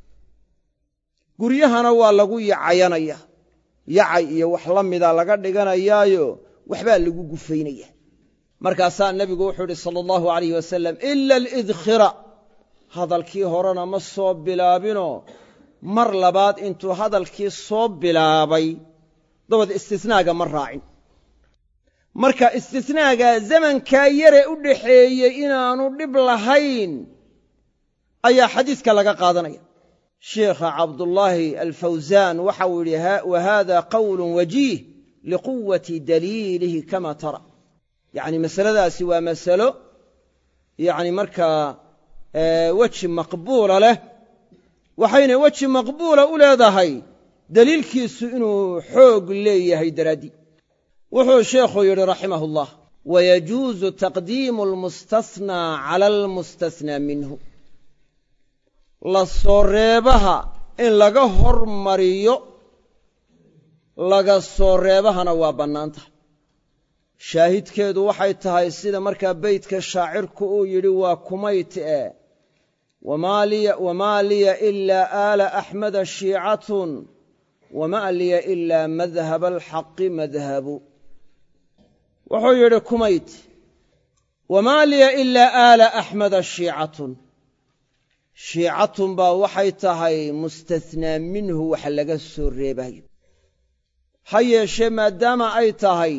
guryahana waa lagu yacayanaya yacay iyo wax la mida laga dhiganayaayo waxbaa lagu gufaynaya markaasaa nebigu wuxuu idhi sala allahu alayh wasalam ila alidkhira hadalkii horena ma soo bilaabinoo mar labaad intuu hadalkii soo bilaabay dabad istisnaaga ma raacin marka istisnaaga zamankaa yare u dhaxeeyey inaanu dhib lahayn ayaa xadiiska laga qaadanaya sheekha cabdullaahi alfawsaan waxau yidhi wa haada qowlu wajiih liquwati daliilihi kama tara yacni masaladaasi waa masalo yacni markaa weji maqbuula leh waxayna weji maqbuula u leedahay daliilkiisu inuu xoog leeyahay daraaddii wuxuu sheekhu yidhi raximah ullah wayajuusu taqdiimu almustasnaa cala almustasnaa minhu la soo reebaha in laga hormariyo laga soo reebahana waa bannaan tahay shaahidkeedu waxay tahay sida markaa beydka shaacirku uu yidhi waa kumayt ee wamaa liya ilaa aala axmeda shiicatun wamaa liya ilaa madhaba alxaqi madhabu wuxuu yidhi kumayt wamaa liya ilaa aala axmeda shiicatun shiicatun baa waxay tahay mustathnaa minhu wax laga soo reebayo ha yeeshee maadaama ay tahay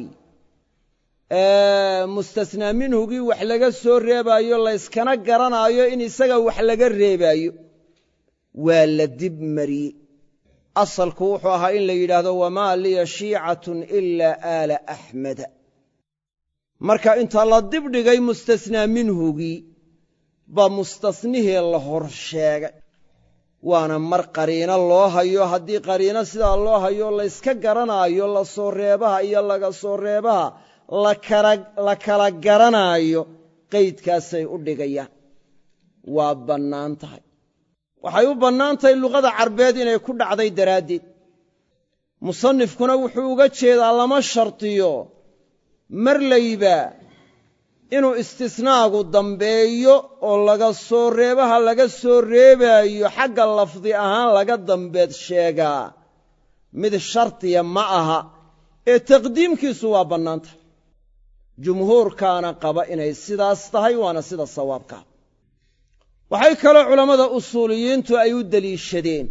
mustathnaa minhugii wax laga soo reebaayo layskana garanaayo in isaga wax laga reebaayo waa la dib mariyey asalku wuxuu ahaa in la yidhaahdo wamaa liya shiicatun ilaa aala axmeda marka inta la dibdhigay mustasnaa minhugii baa mustasnihii la hor sheegay waana mar qariino loo hayo haddii qariino sidaa loo hayo layska garanaayo la soo reebaha iyo laga soo reebaha la kala garanaayo qaydkaasay u dhigayaan waa bannaan tahay waxay u bannaan tahay luqada carbeed inay ku dhacday daraaddeed musanifkuna wuxuu uga jeedaa lama shardiyo marlayba inuu istisnaagu dambeeyo oo laga soo reebaha laga soo reebaayo xagga lafdi ahaan laga dambeed sheegaa mid shardiya ma aha ee taqdiimkiisu waa bannaan tahay jumhuurkaana qaba inay sidaas tahay waana sida sawaabka waxay kaloo culammada usuuliyiintu ay u deliishadeen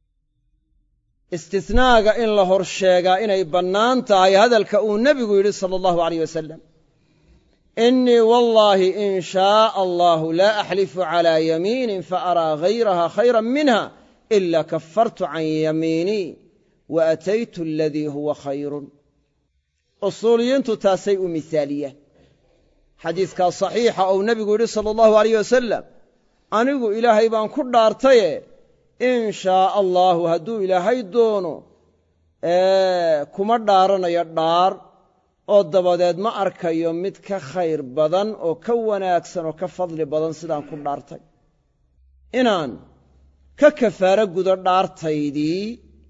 istisnaaga in la hor sheegaa inay bannaan tahay hadalka uu nebigu yidhi sala allahu alayh wasalam innii wallaahi in shaaa allahu laa axlifu calaa yamiinin faaraa hayraha khayran minha ila kafartu can yamiinii wa ataytu aladii huwa khayrun usuuliyiintu taasay u misaaliyaan xadiiskaa saxiixa ou nebigu yidhi sala allahu alayh wasalam anigu ilaahay baan ku dhaartaye in shaaa allaahu hadduu ilaahay doono kuma dhaaranayo dhaar oo dabadeed ma arkayo mid ka khayr badan oo ka wanaagsan oo ka fadli badan sidaan ku dhaartay inaan ka kafaaro gudo dhaartaydii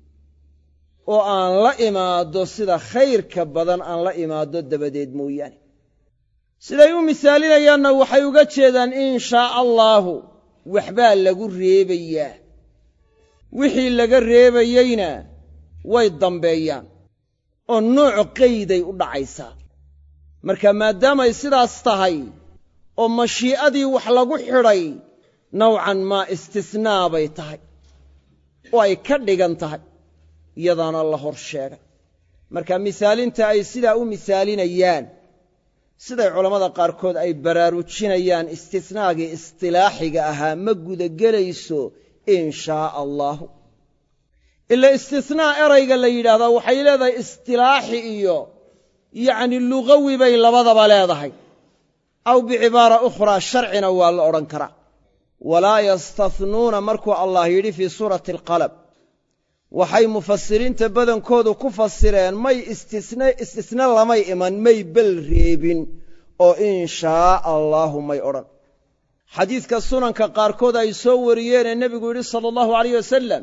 oo aan la imaaddo sida khayrka badan aan la imaaddo dabadeed mooyaane siday u misaalinayaanna waxay uga jeedaan in shaaa allaahu waxbaa lagu reebayaa wixii laga reebayeyna way dambeeyaan oo nooc qayday u dhacaysaa marka maadaamay sidaas tahay oo mashii'adii wax lagu xidhay nowcan maa istisnaa bay tahay oo ay ka dhigan tahay iyadaana la hor sheegay marka misaalinta ay sidaa u misaalinayaan siday culammada qaarkood ay baraarujinayaan istisnaagii istilaaxiga ahaa ma gudagelayso in shaaa allaahu ila istisnaa erayga la yidhaahdaa waxay leedahay istilaaxi iyo yacni lugawi bay labadaba leedahay aw bicibaara ukhraa sharcina waa la odhan karaa walaa yastathnuuna markuu allah yidhi fii suurati alqalab waxay mufasiriinta badankoodu ku fasireen may istisne lamay iman may bel reebin oo in shaaa allaahu may odhan xadiidka sunanka qaarkood ay soo wariyeenee nebigu yidhi sala allahu alayh wasalam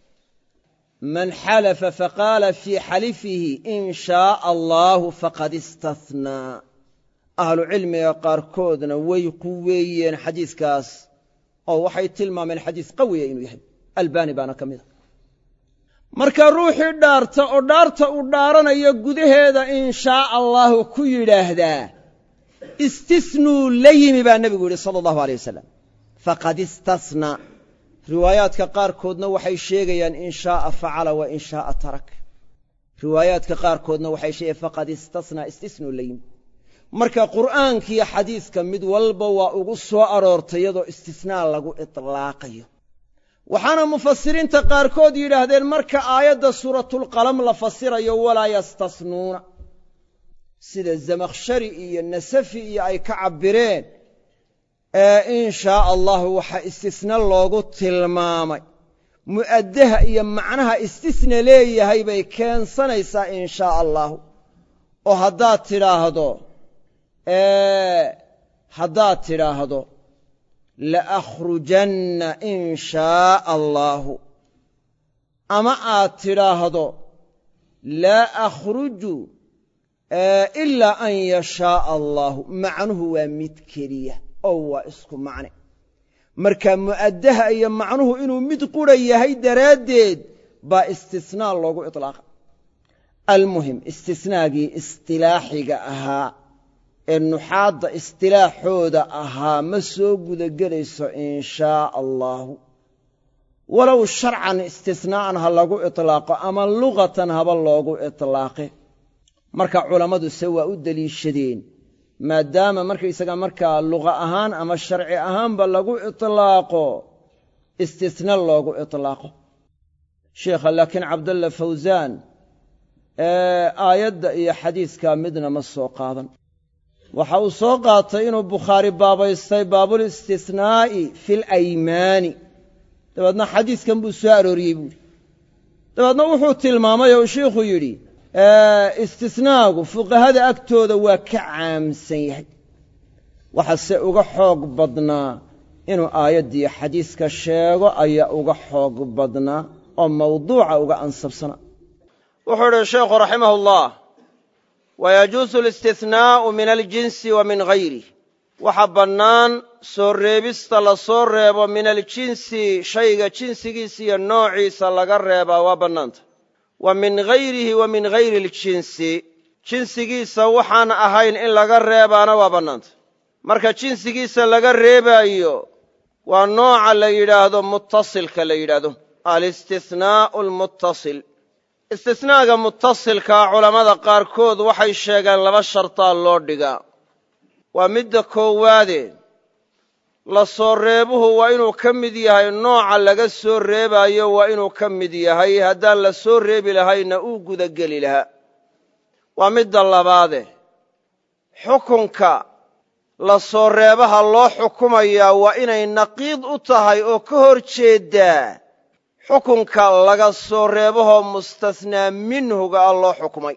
man xalafa faqaala fii xalifihi in shaaa allaahu faqad istathnaa ahlucilmiga qaarkoodna way quweeyeen xadiidkaas oo waxay tilmaameen xadiis qawiya inuu yahay albaani baana ka mid a marka ruuxii dhaarta oo dhaarta uu dhaaranayo gudaheeda in shaaa allaahu ku yidhaahdaa istisnuu la yimi baa nebigu yidhi sala allahu alayh wasalam faqad istathnaa riwaayaadka qaarkoodna waxay sheegayaan in shaaa facala wa in shaaa tarak riwaayaadka qaarkoodna waxay sheegayan faqad istathnaa istisnuu la yimi marka qur'aankiiyo xadiiska mid walba waa ugu soo aroortay iyadoo istisnaa lagu itlaaqayo waxaana mufasiriinta qaarkood yidhaahdeen marka aayadda suuratulqalam la fasirayo walaa yastathnuuna sida zamakhshari iyo nasafi iyo ay ka cabbireen ee in shaaa allahu waxaa istisna loogu tilmaamay mu'addaha iyo macnaha istisna leeyahay bay keensanaysaa in shaaa allaahu oo haddaad tidhaahdo haddaad tidhaahdo laakhrujanna in shaaa allaahu ama aad tidhaahdo laa akhruju ilaa an yashaaa allaahu macnuhu waa mid keliya oo waa isku macne marka mu'addaha iyo macnuhu inuu mid qura yahay daraaddeed baa istisnaa loogu iطlaaqa almuhim istisnaagii istilaaxiga ahaa ee nuxaadda istilaaxooda ahaa ma soo gudagelayso in shaaa allaahu walow sharcan istisnaa'an ha lagu iطlaaqo ama lugatan haba loogu iطlaaqe marka culammadu se waa u deliishadeen maadaama markaysaga markaa luqa ahaan ama sharci ahaanba lagu iطlaaqo istisna loogu iطlaaqo sheekha laakiin cabdalla fawsaan ee aayadda iyo xadiiska midna ma soo qaadan. waxa uu soo qaatay inuu bukhaari baabaystay baabul istisnaa'i fil aymaani, dabeedna xadiiskan buu soo arooriyey buuri. dabeedna wuxuu tilmaamay oo sheikhu yidhi istisnaagu fuqahada agtooda waa ka caamsan yahay, waxase uga xoog badnaa inuu aayaddiiyo xadiiska sheego ayaa uga xoog badnaa oo mawduuca uga ansabsanaa. wuxuu idhi sheekhu raximahullah, wayajuusu alistihnaa'u min aljinsi wa min hayrih, waxa bannaan soo reebista la soo reebo min aljinsi shayga jinsigiisa iyo noociisa laga reebaa waa bannaanta, wa min hayrihi wa min hayri aljinsi jinsigiisa waxaan ahayn in laga reebaana waa bannaanta. marka jinsigiisa laga reebaayo waa nooca la yidhaahdo muttasilka la yidhaahdo alistihnaa'u almuttasil. istisnaaga muttasilkaa culammada qaarkood waxay sheegeen laba shartaa loo dhigaa. waa midda koowaade, la soo reebuhu waa inuu ka mid yahay nooca laga soo reebaayo waa inuu ka mid yahay, haddaan la soo reebi lahayna uu gudageli lahaa. waa midda labaade, xukunka la soo reebaha loo xukumayaa waa inay naqiid u tahay oo ka hor jeeddaa xukunka laga soo reebahoo mustasnaa minhuga ah loo xukumay.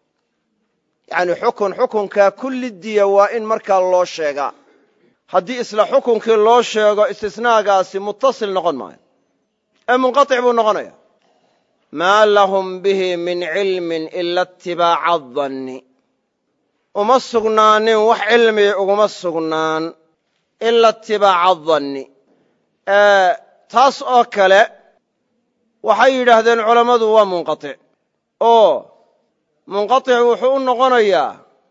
yacnii xukun xukunkaa kullidiya waa in markaa loo sheegaa. haddii isla xukunkii loo sheego istisnaagaasi muttasil noqon maayo ee munqatic buu noqonaya. maa lahum bihi min cilmin ila itibaaca adanni, uma sugnaanin wax cilmiga uguma sugnaan ila itibaaca adanni. taas oo kale waxay yidhaahdeen culammadu waa munqatic, oo munqatic wuxuu u noqonayaa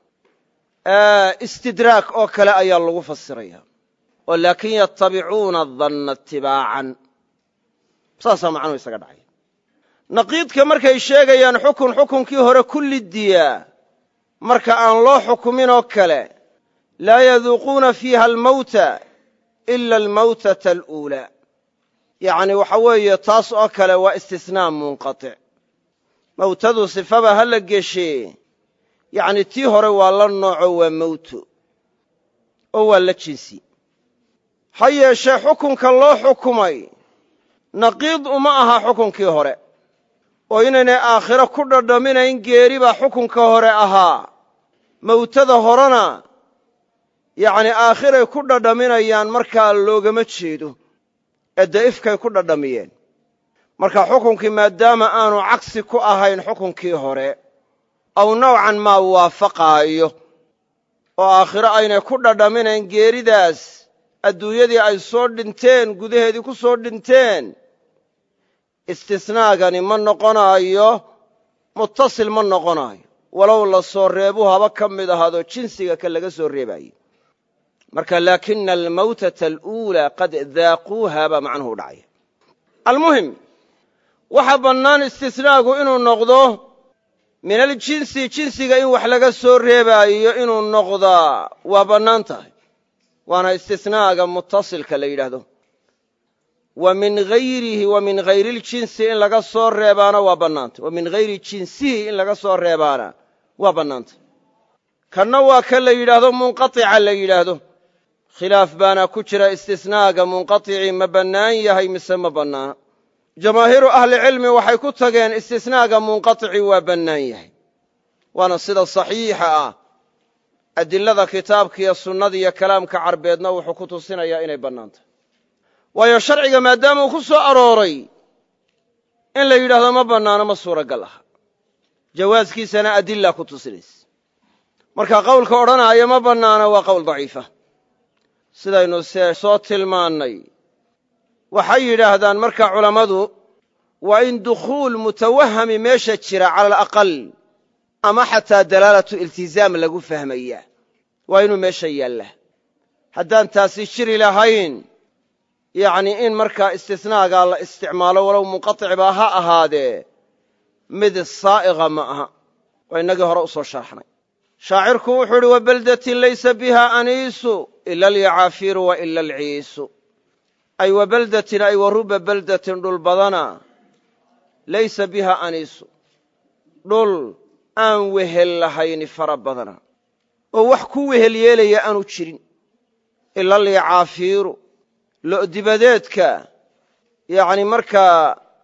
istidraak oo kale ayaa lagu fasiraya, oo laakin yatabicuuna adanna itibaacan, saasaa macnuhu isaga dhacay. naqiidka markay sheegayaan xukun xukunkii hore kullidiya marka aan loo xukumin oo kale, laa yaduuquuna fiiha almawta ila almawtata aluulaa, yacni waxa weeye taas oo kale waa istisnaa munqatic. mawtadu sifaba ha la geshee, yacni tii hore waa la nooco waa mawto oo waa la jinsi. ha yeeshee xukunka loo xukumay naqiid uma aha xukunkii hore, oo inaynay aakhiro ku dhadhaminayn geeri baa xukunka hore ahaa. mawtada horena yacni aakhiray ku dhadhaminayaan markaa loogama jeedo, ee dee ifkay ku dhadhamiyeen. marka xukunkii maadaama aanu cagsi ku ahayn xukunkii hore, aw nowcan maa waafaqaayo, oo aakhiro aynay ku dhadhaminayn geeridaas adduunyadii ay soo dhinteen gudaheedii ku soo dhinteen, istisnaagani ma noqonaayo muttasil ma noqonaayo, walow la soo reebuhu haba ka mid ahaado jinsiga ka laga soo reebaaye. marka laakina almawtata aluulaa qad daaquuha baa macnuhu u dhacaya. almuhim, waxa bannaan istisnaagu inuu noqdo min aljinsi, jinsiga in wax laga soo reebaayo inuu noqdaa waa bannaan tahay, waana istisnaaga muttasilka la yidhaahdo. wa min hayrihi wa min hayri ljinsi in laga soo reebaana waa bannaanta, wa min hayri jinsihi in laga soo reebaana waa bannaanta. kanna waa ka la yidhaahdo munqatica la yidhaahdo. khilaaf baana ku jira istisnaaga munqaticii ma bannaan yahay mise ma bannaana. jamaahiiru ahlicilmi waxay ku tageen istisnaaga munqaticii waa bannaan yahay, waana sida saxiixa ah. adilada kitaabka iyo sunnada iyo kalaamka carbeedna wuxuu ku tusinayaa inay bannaan tahay. waayo sharciga maadaama uu ku soo arooray in la yidhaahdo ma bannaano ma suuragal aha, jawaaskiisana adilla ku tusinaysa. marka qowlka odhanaaya ma bannaano waa qowl daciifa. sidaynu se soo tilmaannay, waxay yidhaahdaan marka culammadu waa in dukhuul mutawahami meesha jira cala alaqal, ama xataa dalaalatu iltizaam lagu fahmaya, waa inuu meesha yaalla. haddaan taasi jiri lahayn, yacnii in markaa istisnaagaa la isticmaalo walow munqaticba ha ahaadee mid saa'iqa ma aha, waa innagii hore u soo sharxnay. shaacirku wuxuu idhi wabaldatin laysa biha aniisu ila alyacaafiiru wa ila alciisu. ay wabaldatin ay wa ruba baldatin dhul badana laysa biha aniisu dhul aan wehel lahayni fara badana oo wax ku wehel yeelaya aanu jirin ila licaafiiru lo'dibadeedka yacni markaa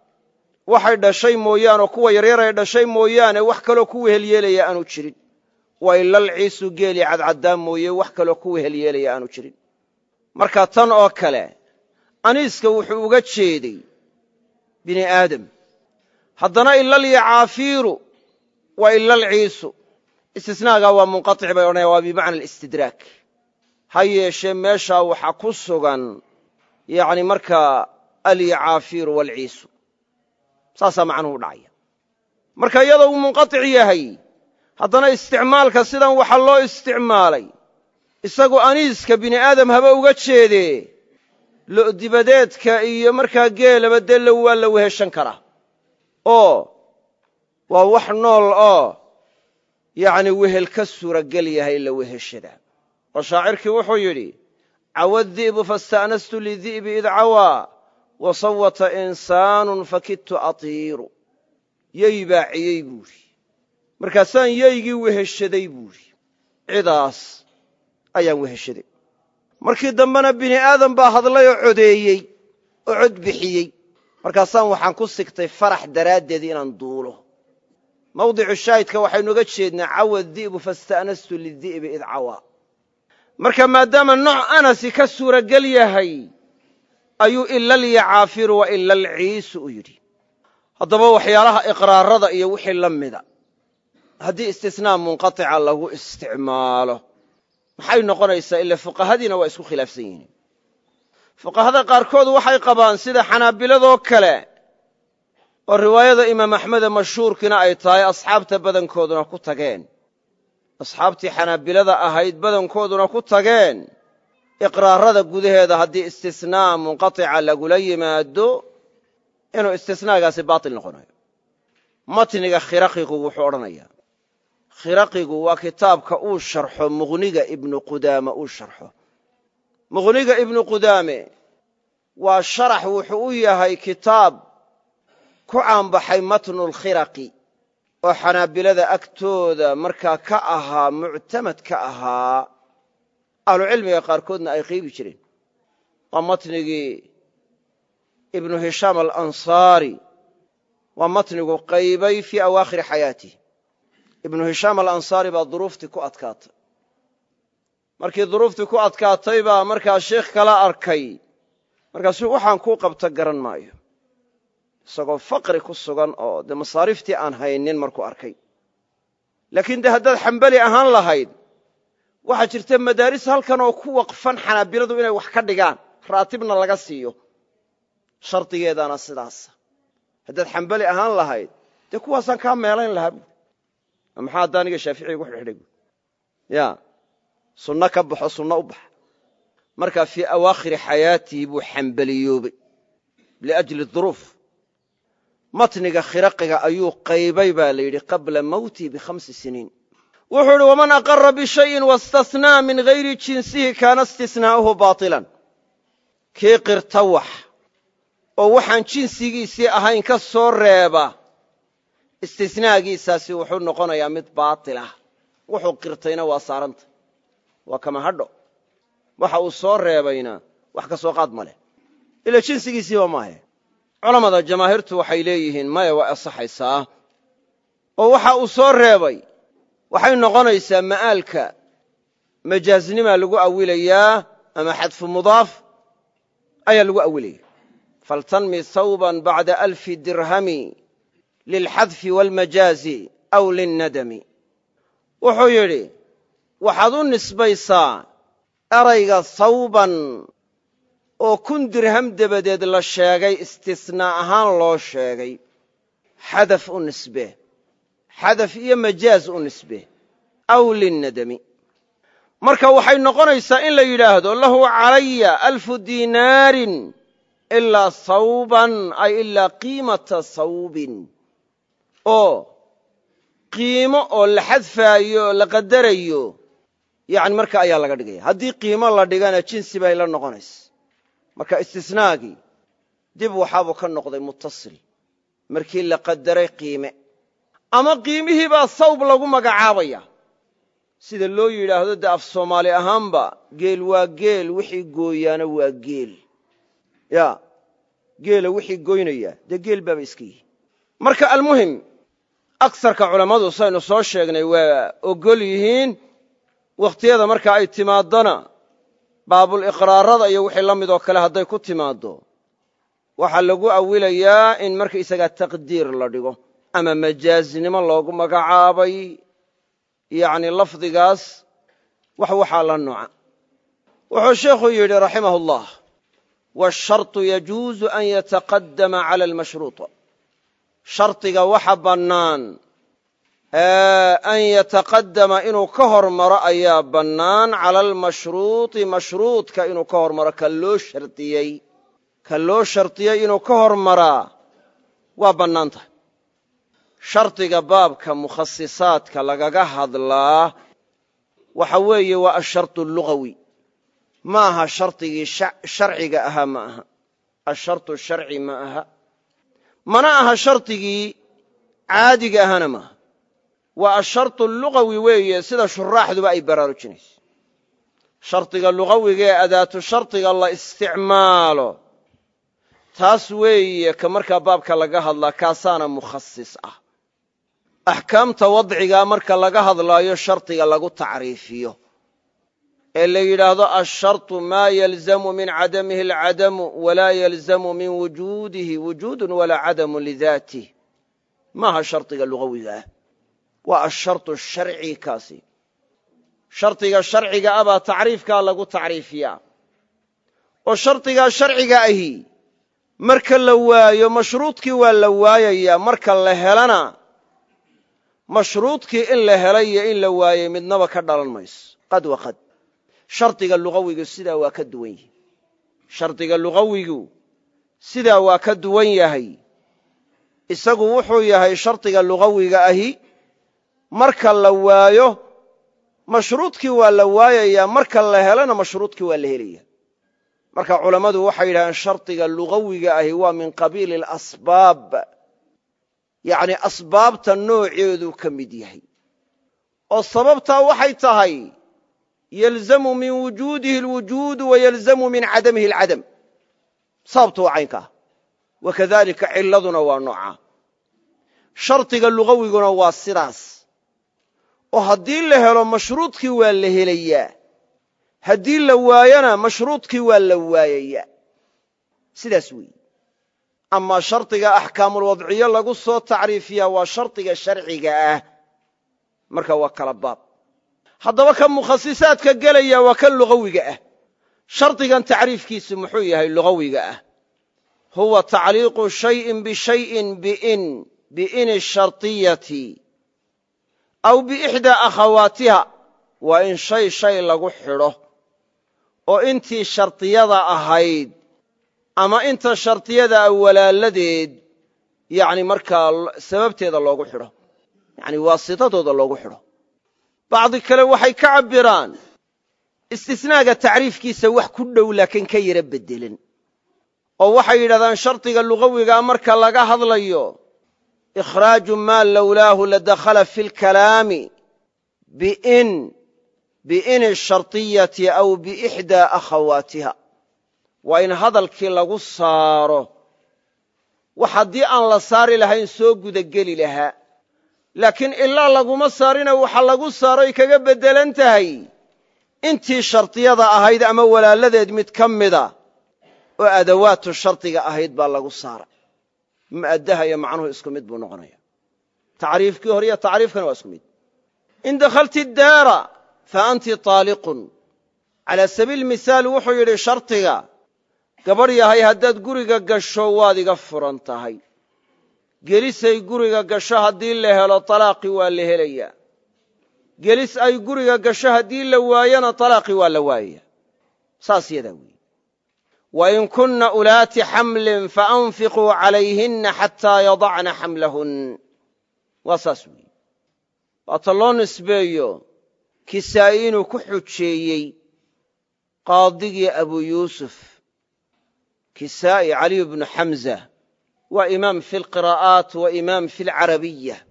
waxay dhashay mooyaane oo kuwa yaryar ay dhashay mooyaane wax kaloo ku wehel yeelaya aanu jirin waa ilal ciisu geeli cadcaddaan mooye wax kaloo ku wehel yeelaya aanu jirin marka tan oo kale aniiska wuxuu uga jeeday bini aadam haddana ilal licaafiiru waa ilal ciisu istisnaagaa waa munqatic bay odhanaya waa bimacna alistidraak ha yeeshee meeshaa waxaa ku sugan yacni markaa alicaafiiru waalciisu saasaa macnuhu dhacaya marka iyadoo uu munqatic yahay haddana isticmaalka sidan waxa loo isticmaalay isagu aniiska bini aadam haba uga jeedee lo'dibadeedka iyo markaa geelaba dee waa la weheshan karaa oo waa wax nool oo yacni wehel ka suuragel yahay la weheshada oo shaacirkii wuxuu yidhi cawa di'bu fasta'nastu lidi'bi id cawaa wa sawata insaanun fakidtu atiiru yey baa ciyey buuhi markaasaan yeygii weheshaday buuhi cidaas ayaan weheshaday markii dambena bini aadam baa hadlay oo codeeyey oo cod bixiyey markaasaan waxaan ku sigtay farax daraaddeed inaan duulo mawdicu shaahidka waxaynu uga jeednaa cawa di'bu fasta'nastu lidi'bi id cawaa marka maadaama nooc anasi ka suuragel yahay ayuu ila licaafiru wa ila alciisu u yidhi haddaba waxyaalaha iqraarada iyo wixii la mida haddii istisnaa munqatica lagu isticmaalo maxay noqonaysaa ila fuqahadiina waa isku khilaafsan yihiin fuqahada qaarkood waxay qabaan sida xanaabiladoo kale oo riwaayada imaam axmede mashhuurkiina ay tahay asxaabta badankooduna ku tageen asxaabtii xanaabilada ahayd badankooduna ku tageen iqraarada gudaheeda haddii istisnaa munqatica lagula yimaado inuu istisnaagaasi baatil noqonayo matniga khiraqigu wuxuu odhanayaa khiraqigu waa kitaabka uu sharxo muqniga ibnu qudaame uu sharxo muqniga ibnu qudaame waa sharax wuxuu u yahay kitaab ku caanbaxay matnulkhiraqi oo xanaabilada agtooda markaa ka ahaa muctamad ka ahaa ahlucilmiga qaarkoodna ay qaybi jireen waa matnigii ibnu hishaam alansaari waa matnigu qaybay fii awaakhiri xayaatih ibnu hishaam alansaari baa duruuftii ku adkaatay markii duruuftii ku adkaatay baa markaa sheikh kala arkay markaasuu waxaan kuu qabta garan maayo isagoo faqri ku sugan oo dee masaariiftii aan haynin markuu arkay laakiin dee haddaad xambali ahaan lahayd waxaa jirta madaaris halkan oo ku waqfan xanaabiladu inay wax ka dhigaan raatibna laga siiyo shardigeedana sidaasa haddaad xambali ahaan lahayd dee kuwaasaan kaa meelayn lahaa buui maxaa hadda aniga shaaficiga gu xidhxidhay buui ya sunno ka baxo sunno u baxa markaa fii awaakhiri xayaatihi buu xambaliyoobay liajli duruuf matniga khiraqiga ayuu qaybay baa la yidhi qabla mawtii bikhamsi siniin wuxuu idhi waman aqara bishayin waاstasnaa min hayri jinsihi kaana istisnaa'uhu baatilan kii qirta wax oo waxaan jinsigiisii ahayn ka soo reeba istisnaagiisaasi wuxuu noqonayaa mid baatil ah wuxuu qirtayna waa saaranta waa kama hadho waxa uu soo reebayna wax ka soo qaad ma leh ila jinsigiisiiba maahe culammada jamaahiirtu waxay leeyihiin maya waa asaxaysaa oo waxa uu soo reebay waxay noqonaysaa ma'aalka majaaznima lagu awilayaa ama xadfu mudaaf ayaa lagu awilaya faltanmi hawban bacda alfi dirhami lilxadfi waalmajaazi aw linnadami wuxuu yidhi waxaad u nisbaysaa erayga hawban oo kun dirham dabadeed la sheegay istisnaa ahaan loo sheegay xadaf u nisbe xadaf iyo majaaz u nisbe aw linnadami marka waxay noqonaysaa in la yidhaahdo lahu calaya alfu diinaarin ilaa hawban ay ilaa qiimata hawbin oo qiimo oo la xadfaayo oo la qadarayo yani marka ayaa laga dhigaya haddii qiimo la dhigana jinsi bay la noqonaysa marka istisnaagii dib waxaabuu ka noqday muttasil markii la qadaray qiime ama qiimihii baa sawb lagu magacaabaya sida loo yidhaahdo de af soomaali ahaanba geel waa geel wixii gooyaana waa geel ya geela wixii goynaya dee geel baaba iska yihi marka almuhim aksarka culammadu saynu soo sheegnay waa ogol yihiin wakhtiyada marka ay timaadana baabuliqraarada iyo wixii la midoo kale hadday ku timaaddo waxaa lagu awilayaa in markaysagaa taqdiir la dhigo ama majaaznimo loogu magacaabay yacni lafdigaas wax waxaa la nooca wuxuu sheekhu yidhi raximahu ullah waashartu yajuuzu an yataqaddama cala almashruuط shardiga waxa bannaan an yataqaddama inuu ka hormaro ayaa bannaan cala almashruuطi mashruudka inuu ka hormaro ka loo shardiyey ka loo shardiyey inuu ka hormaraa waa bannaan tahay shardiga baabka mukhasisaadka lagaga hadlaa waxa weeye waa asharط lugawi ma aha shardigii sharciga ahaa ma aha asharطu sharci ma aha mana aha shardigii caadiga ahana maaha waa asharطu lugawi weeye sida shuraaxduba ay baraarujinayso shardiga lugawiga ee adaatu shardiga la isticmaalo taas weeye ka markaa baabka laga hadlaa kaasaana mukhasis ah axkaamta wadciga marka laga hadlaayo shardiga lagu tacriifiyo ee la yidhaahdo asharطu maa yalzamu min cadamihi alcadamu walaa yalzamu min wujuudihi wujuudun walaa cadamu lidaatih maaha shardiga lugawiga ah waa asharطu sharci kaasi shardiga sharciga ah baa tacriifkaa lagu tacriifiyaa oo shardigaa sharciga ahi marka la waayo mashruudkii waa la waayayaa marka la helana mashruudkii in la helay iyo in la waayey midnaba ka dhalan mayso qad wa qad shardiga lugawigu sidaa waa ka duwan yahay shardiga lugawigu sidaa waa ka duwan yahay isagu wuxuu yahay shardiga lugawiga ahi marka la waayo mashruudkii waa la waayayaa marka la helana mashruudkii waa la helaya marka culammadu waxay yidhahdeen shardiga lugawiga ahi waa min qabiili alasbaab yacni asbaabta nooceeduu ka mid yahay oo sababtaa waxay tahay yalzamu min wujuudihi alwujuudu wa yalzamu min cadamihi alcadam sababtu waa caynkaa wakadalika ciladuna waa noocaa shardiga lugawiguna waa sidaas oo haddii la helo mashruudkii waa la helayaa haddii la waayana mashruudkii waa la waayayaa sidaas weeye amaa shardiga axkaamulwadciyo lagu soo tacriifiyaa waa shardiga sharciga ah marka waa kala baab haddaba ka mukhasisaadka gelaya waa kan lugawiga ah shardigan tacriifkiisu muxuu yahay lugawiga ah huwa tacliiqu shayin bishayin bin biini sharطiyati aw biixdaa akhawaatiha waa in shay shay lagu xidho oo intii shardiyada ahayd ama inta shardiyada walaaladeed yani markaa sababteeda loogu xidho yani waasitadooda loogu xidho bacdi kale waxay ka cabbiraan istisnaaga tacriifkiisa wax ku dhow laakiin ka yara beddelan oo waxay yidhahdaan shardiga lugawigaa marka laga hadlayo ikhraaju maa lowlaahu ladakhala fi lkalaami bin biini sharطiyati aw biixdaa akhawaatiha waa in hadalkii lagu saaro wax haddii aan la saari lahayn soo gudageli lahaa laakiin ilaa laguma saarina waxa lagu saaroy kaga beddelan tahay intii shardiyada ahayd ama walaaladeed mid ka mida oo adawaatu shardiga ahayd baa lagu saaray mu'addaha iyo macnuhu isku mid buu noqonaya tacriifkii hore iyo tacriifkana waa isku mid in dakhalti daara fa anti taaliqun calaa sabiili mihaal wuxuu yidhi shardiga gabadh yahay haddaad guriga gasho waad iga furan tahay gelisay guriga gasho haddii la helo talaaqii waa la helayaa gelis ay guriga gasho haddii la waayana talaaqii waa la waayaya saas yadaa weeye wain kunna ulaati xamlin faanfiquu calayhinna xataa yadacna xamlahun waa saas weeye waata loo nisbeeyo kisaa'i inuu ku xujeeyey qaadigii abu yuusuf kisaa'i caliy bnu xamza وإمام في القراءات وإمام في العربية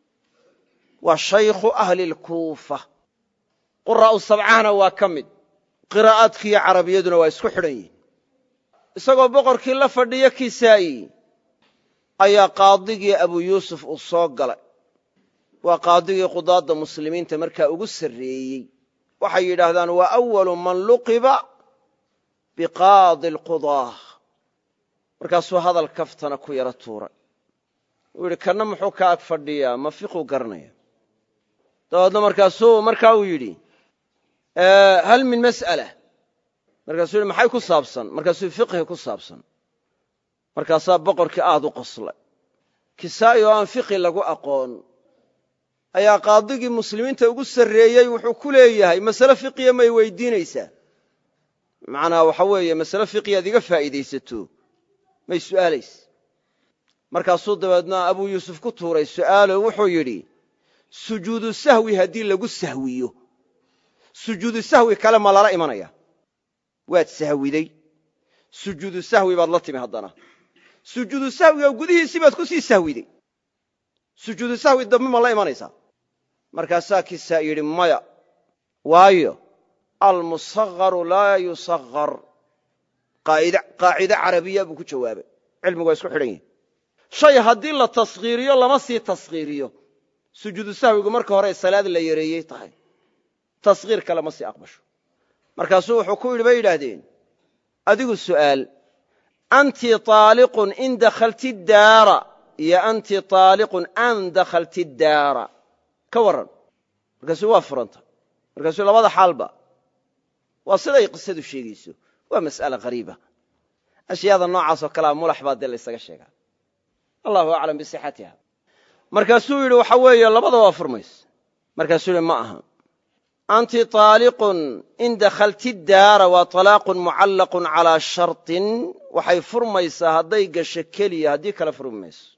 وشيخ أهل الكوفة قراء السبعان وكمد قراءات كي عربية ويسكو حرين isagoo boqorkii la fadhiya Kisaa'i ayaa qaadigii Abu Yusuf u soo galay waa qaadigii qudaada muslimiinta markaa ugu sareeyay waxay yiraahdaan waa awwalu man luqiba biqaadi alqudaah markaasuu hadal kaftana ku yara tuuray uu yiri kana muxuu ka ag fadhiyaa ma fiqu garanaya daadna markaasuu markaa uu yiri ee hal min mas'ala markaasuu maxay ku saabsan markaasuu fiqh ku saabsan markaasaa boqorkii aad u qoslay Kisaa'i oo aan fiqh lagu aqoon ayaa qaadigii muslimiinta ugu sareeyay wuxuu ku leeyahay mas'ala fiqhiya may weydiinaysaa macna waxa weeye mas'ala fiqhiya adiga faa'iideysato may su'aalays markaasuu dabaadna Abu Yusuf ku tuuray su'aalo wuxuu yiri sujuudu sahwi hadii lagu sahwiyo sujuudu sahwi kala ma la imanaya waad sahwiday sujuudu sahwi baad la timi hadana sujuudu sahwi gudihiisa baad ku sii sahwiday sujuudu sahwi dambe ma la imanaysa markaasaa Kisaa'i yiri maya waayo al musaghar la yusaghar qaa'ida qaa'ida carabiya buu ku jawaabay cilmigu waa isku xidhan yahay shay hadii la tasghiiriyo lama sii tasghiiriyo sujuudu sahwigu marka hore salaad la yareeyay tahay tasghiir kale ma sii aqbasho markaasuu wuxuu ku yiri bay yiraahdeen adigu su'aal anti taaliqun in dakhalti daara ya anti taaliqun an dakhalti daara ka waran markaasuu waa furanta markaasuu labada xaalba waa siday qisadu sheegayso waa mas'ala qariiba ashyaada noocaas oo kala mulax baad la isaga sheegaa Allahu a'lam bi sihhatiha markaasuu yiri waxa weeye labada waa furmays markaasuu ma aha أنت طالق إن دخلت الدار وطلاق معلق على شرط وحي فرميسا هدي قشكلي هدي كلا فرميس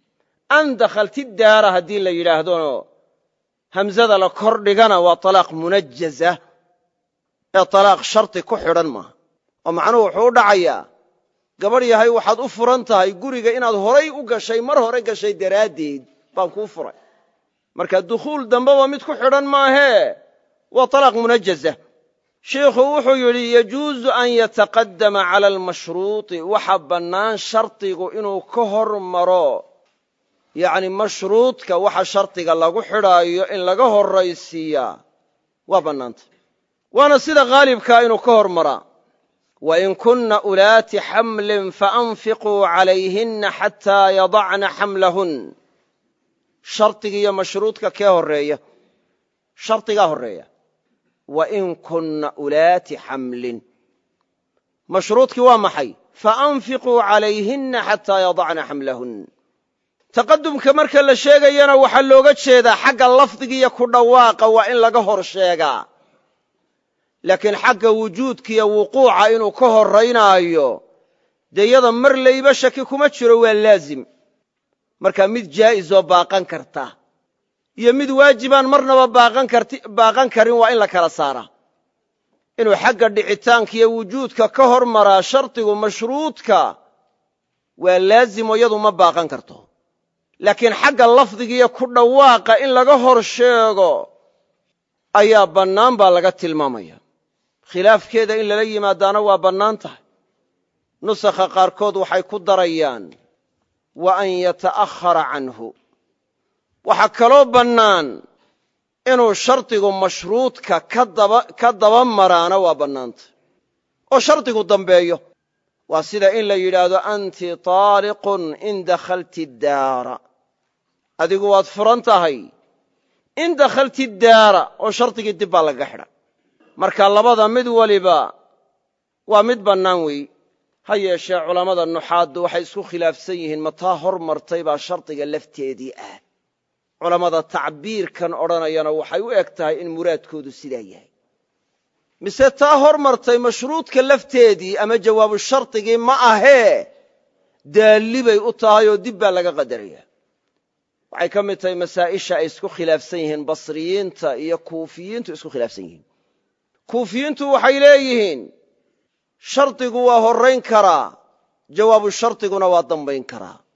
أن دخلت الدار هدي اللي يلاهدونه همزة لكردقنا وطلاق منجزة طلاق شرط كحرا ما ومعنه حور دعيا قبل هاي واحد أفرنتها يقولي إن هوري وقشي مر هوري قشي دراديد بانكو فري مركا الدخول دنبوا مد كحرا ما هي وطلاق منجزة شيخ وحو يلي يجوز أن يتقدم على المشروط وحبنان شرطه إنه كهر مرو يعني مشروط كوحا شرطه لغو حرايو إن لغوه الرئيسية وبنانت وانا سيدة غالب كائنه كهر مرا وإن كن أولات حمل فأنفقوا عليهن حتى يضعن حملهن شرطه يا مشروط كهر رئيه شرطه كهر رئيه وإن كن أولات حمل مشروطك ومحي فأنفقوا عليهن حتى يضعن حملهن تقدم كمركا للشيغة ينا وحلوغة شيدا حق اللفظك يكون واقع وإن لقهر الشيغة لكن حق وجودك يوقوع إنه كهر رينا أيو دي يضا مر لي بشكي كمتشروا اللازم مركا ميد جائز وباقان كرتاه iyo mid waajibaan marnaba baaqan karti baaqan karin waa in la kala saara inuu xagga dhicitaanka iyo wujuudka ka hormaraa shartigu mashruudka waa laazimo iyadu ma baaqan karto laakiin xagga lafdiga iyo ku dhawaaqa in laga hor sheego ayaa bannaan baa laga tilmaamaya khilaafkeeda in lala yimaadaana waa bannaan tahay nusakha qaarkood waxay ku darayaan wa an yata'akhkhara canhu waxa kaloo bannaan inuu shartigu mashruudka ka daba maraana waa bannaanta oo shartigu dambeeyo waa sida in la yidhaahdo anti taaliqun in dakhalti daara adigu waad furan tahay in dakhalti daara oo shartigii dib baa laga xidha marka labada mid waliba waa mid bannaan wey ha yeeshee culammada nuxaaddu waxay isku khilaafsan yihiin mataa hormartay baa shartiga lafteedii ah culamada tacbiirkan odhanayana waxay u eg tahay in muraadkoodu sidaa yahay mise taa hormartay mashruudka lafteedii ama jawaabu shardigii ma ahee daalli bay u tahay oo dib baa laga qadaraya waxay ka mid tahay masaa'isha ay isku khilaafsan yihiin basriyiinta iyo kuufiyiintu isku khilaafsan yihiin kuufiyiintu waxay leeyihiin shardigu waa horrayn karaa jawaabu shardiguna waa dambayn karaa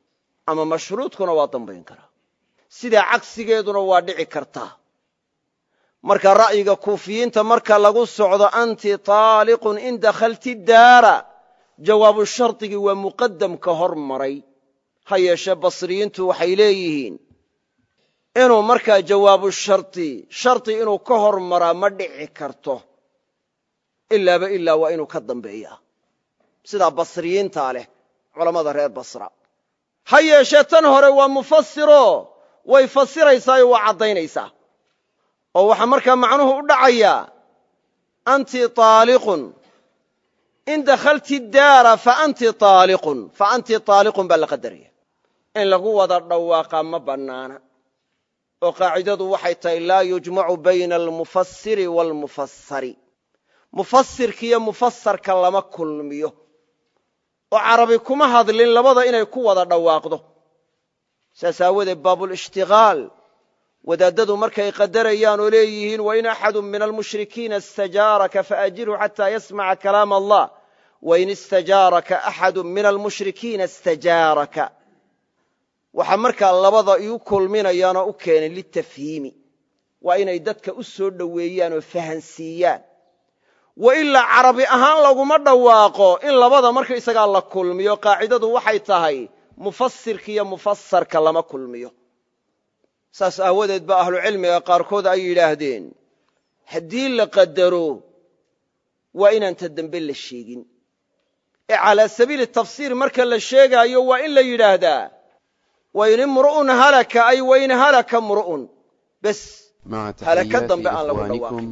ama mashruudkuna waa dambayn karaa sidaa cagsigeeduna waa dhici kartaa marka ra'yiga kuufiyiinta marka lagu socdo anti taaliqun in dakhalti daara jawaabu shardigii waa muqaddam ka hor maray ha yeeshee basriyiintu waxay leeyihiin inuu markaa jawaabu shardi shardi inuu ka hor maraa ma dhici karto ilaaba ilaa waa inuu ka dambeeyaa sidaa basriyiintaa leh culammada reer basra ha yeeshee tan hore waa mufasiro way fasiraysaayo waa caddaynaysaa oo waxaa markaa macnuhu u dhacayaa anti taaliqun in dakhalti daara fa anti taaliqun fa anti taaliqun baa la qadaraya in lagu wada dhawaaqaa ma bannaana oo qaacidadu waxay tahay laa yujmacu bayna almufasiri waalmufassari mufasirka iyo mufasarka lama kulmiyo oo carabi kuma hadlin labada inay ku wada dhawaaqdo saas aawadeed baabulishtigaal wadaadadu markay qadarayaan oo leeyihiin wain axadu min almushrikiina istajaaraka faajirhu xataa yasmaca kalaam allah wain istajaaraka axadu min almushrikiina istajaaraka waxaa markaa labada iu kulminayaanoo u keenay litafhiimi waa inay dadka u soo dhoweeyaan oo fahansiiyaan wa ilaa carabi ahaan laguma dhawaaqo in labada markaysagaa la kulmiyo qaacidadu waxay tahay mufasirka iyo mufasarka lama kulmiyo saas aawadeed ba ahlucilmiga qaarkood ay yidhaahdeen haddii la qadaro waa inaan ta dambe la sheegin ee calaa sabiili tafsiir marka la sheegaayo waa in la yidhaahdaa wain imru'un halaka ay wain halaka mru'un bes halaka dambe aan lagu dhawaaqin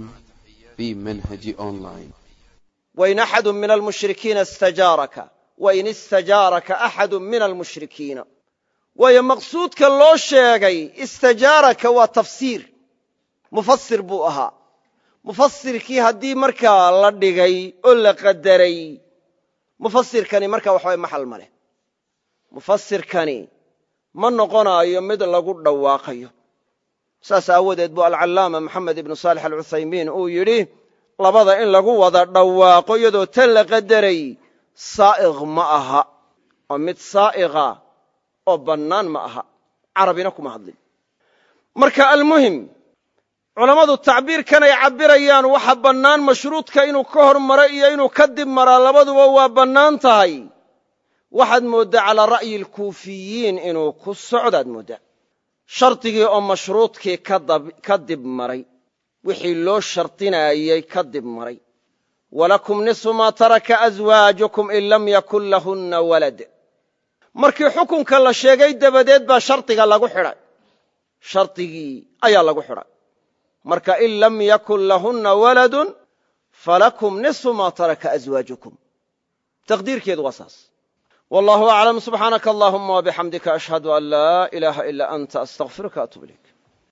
wain axadu min almushrikiina istajaaraka wain istajaaraka axadu min almushrikiina waayo maqsuudka loo sheegay istajaaraka waa tafsiir mufasir buu ahaa mufasirkii haddii markaa la dhigay oo la qadaray mufasirkani markaa waxaway maxal ma leh mufasirkani ma noqonaayo mid lagu dhawaaqayo saas aawadeed buu alcallaama maxamed ibnu saalix alcuthaymiin uu yidhi labada in lagu wada dhawaaqo iyadoo tan la qadaray saa'iq ma aha oo mid saa'iqa oo bannaan ma aha carabina kuma hadlin marka almuhim culammadu tacbiirkan ay cabbirayaan waxa bannaan mashruudka inuu ka hor maro iyo inuu ka dib maraa labaduba waa bannaan tahay waxaad mooddaa calaa ra'yi alkuufiyiin inuu ku socdaad mooddaa shardigii oo mashruudkii ka dib maray wixii loo shardinaayey ka dib maray walakum nisu maa taraka aswaajukum in lam yakun lahunna walad markii xukunka la sheegay dabadeed baa shardiga lagu xidhay shardigii ayaa lagu xidhay marka in lam yakun lahunna waladun falakum nisu maa taraka aswaajukum taqdiirkeedu waa saas wallahu aclam subxaanaka allahuma wabixamdika ashhadu an laa ilaaha ilaa anta astaqfiruka atub ilayk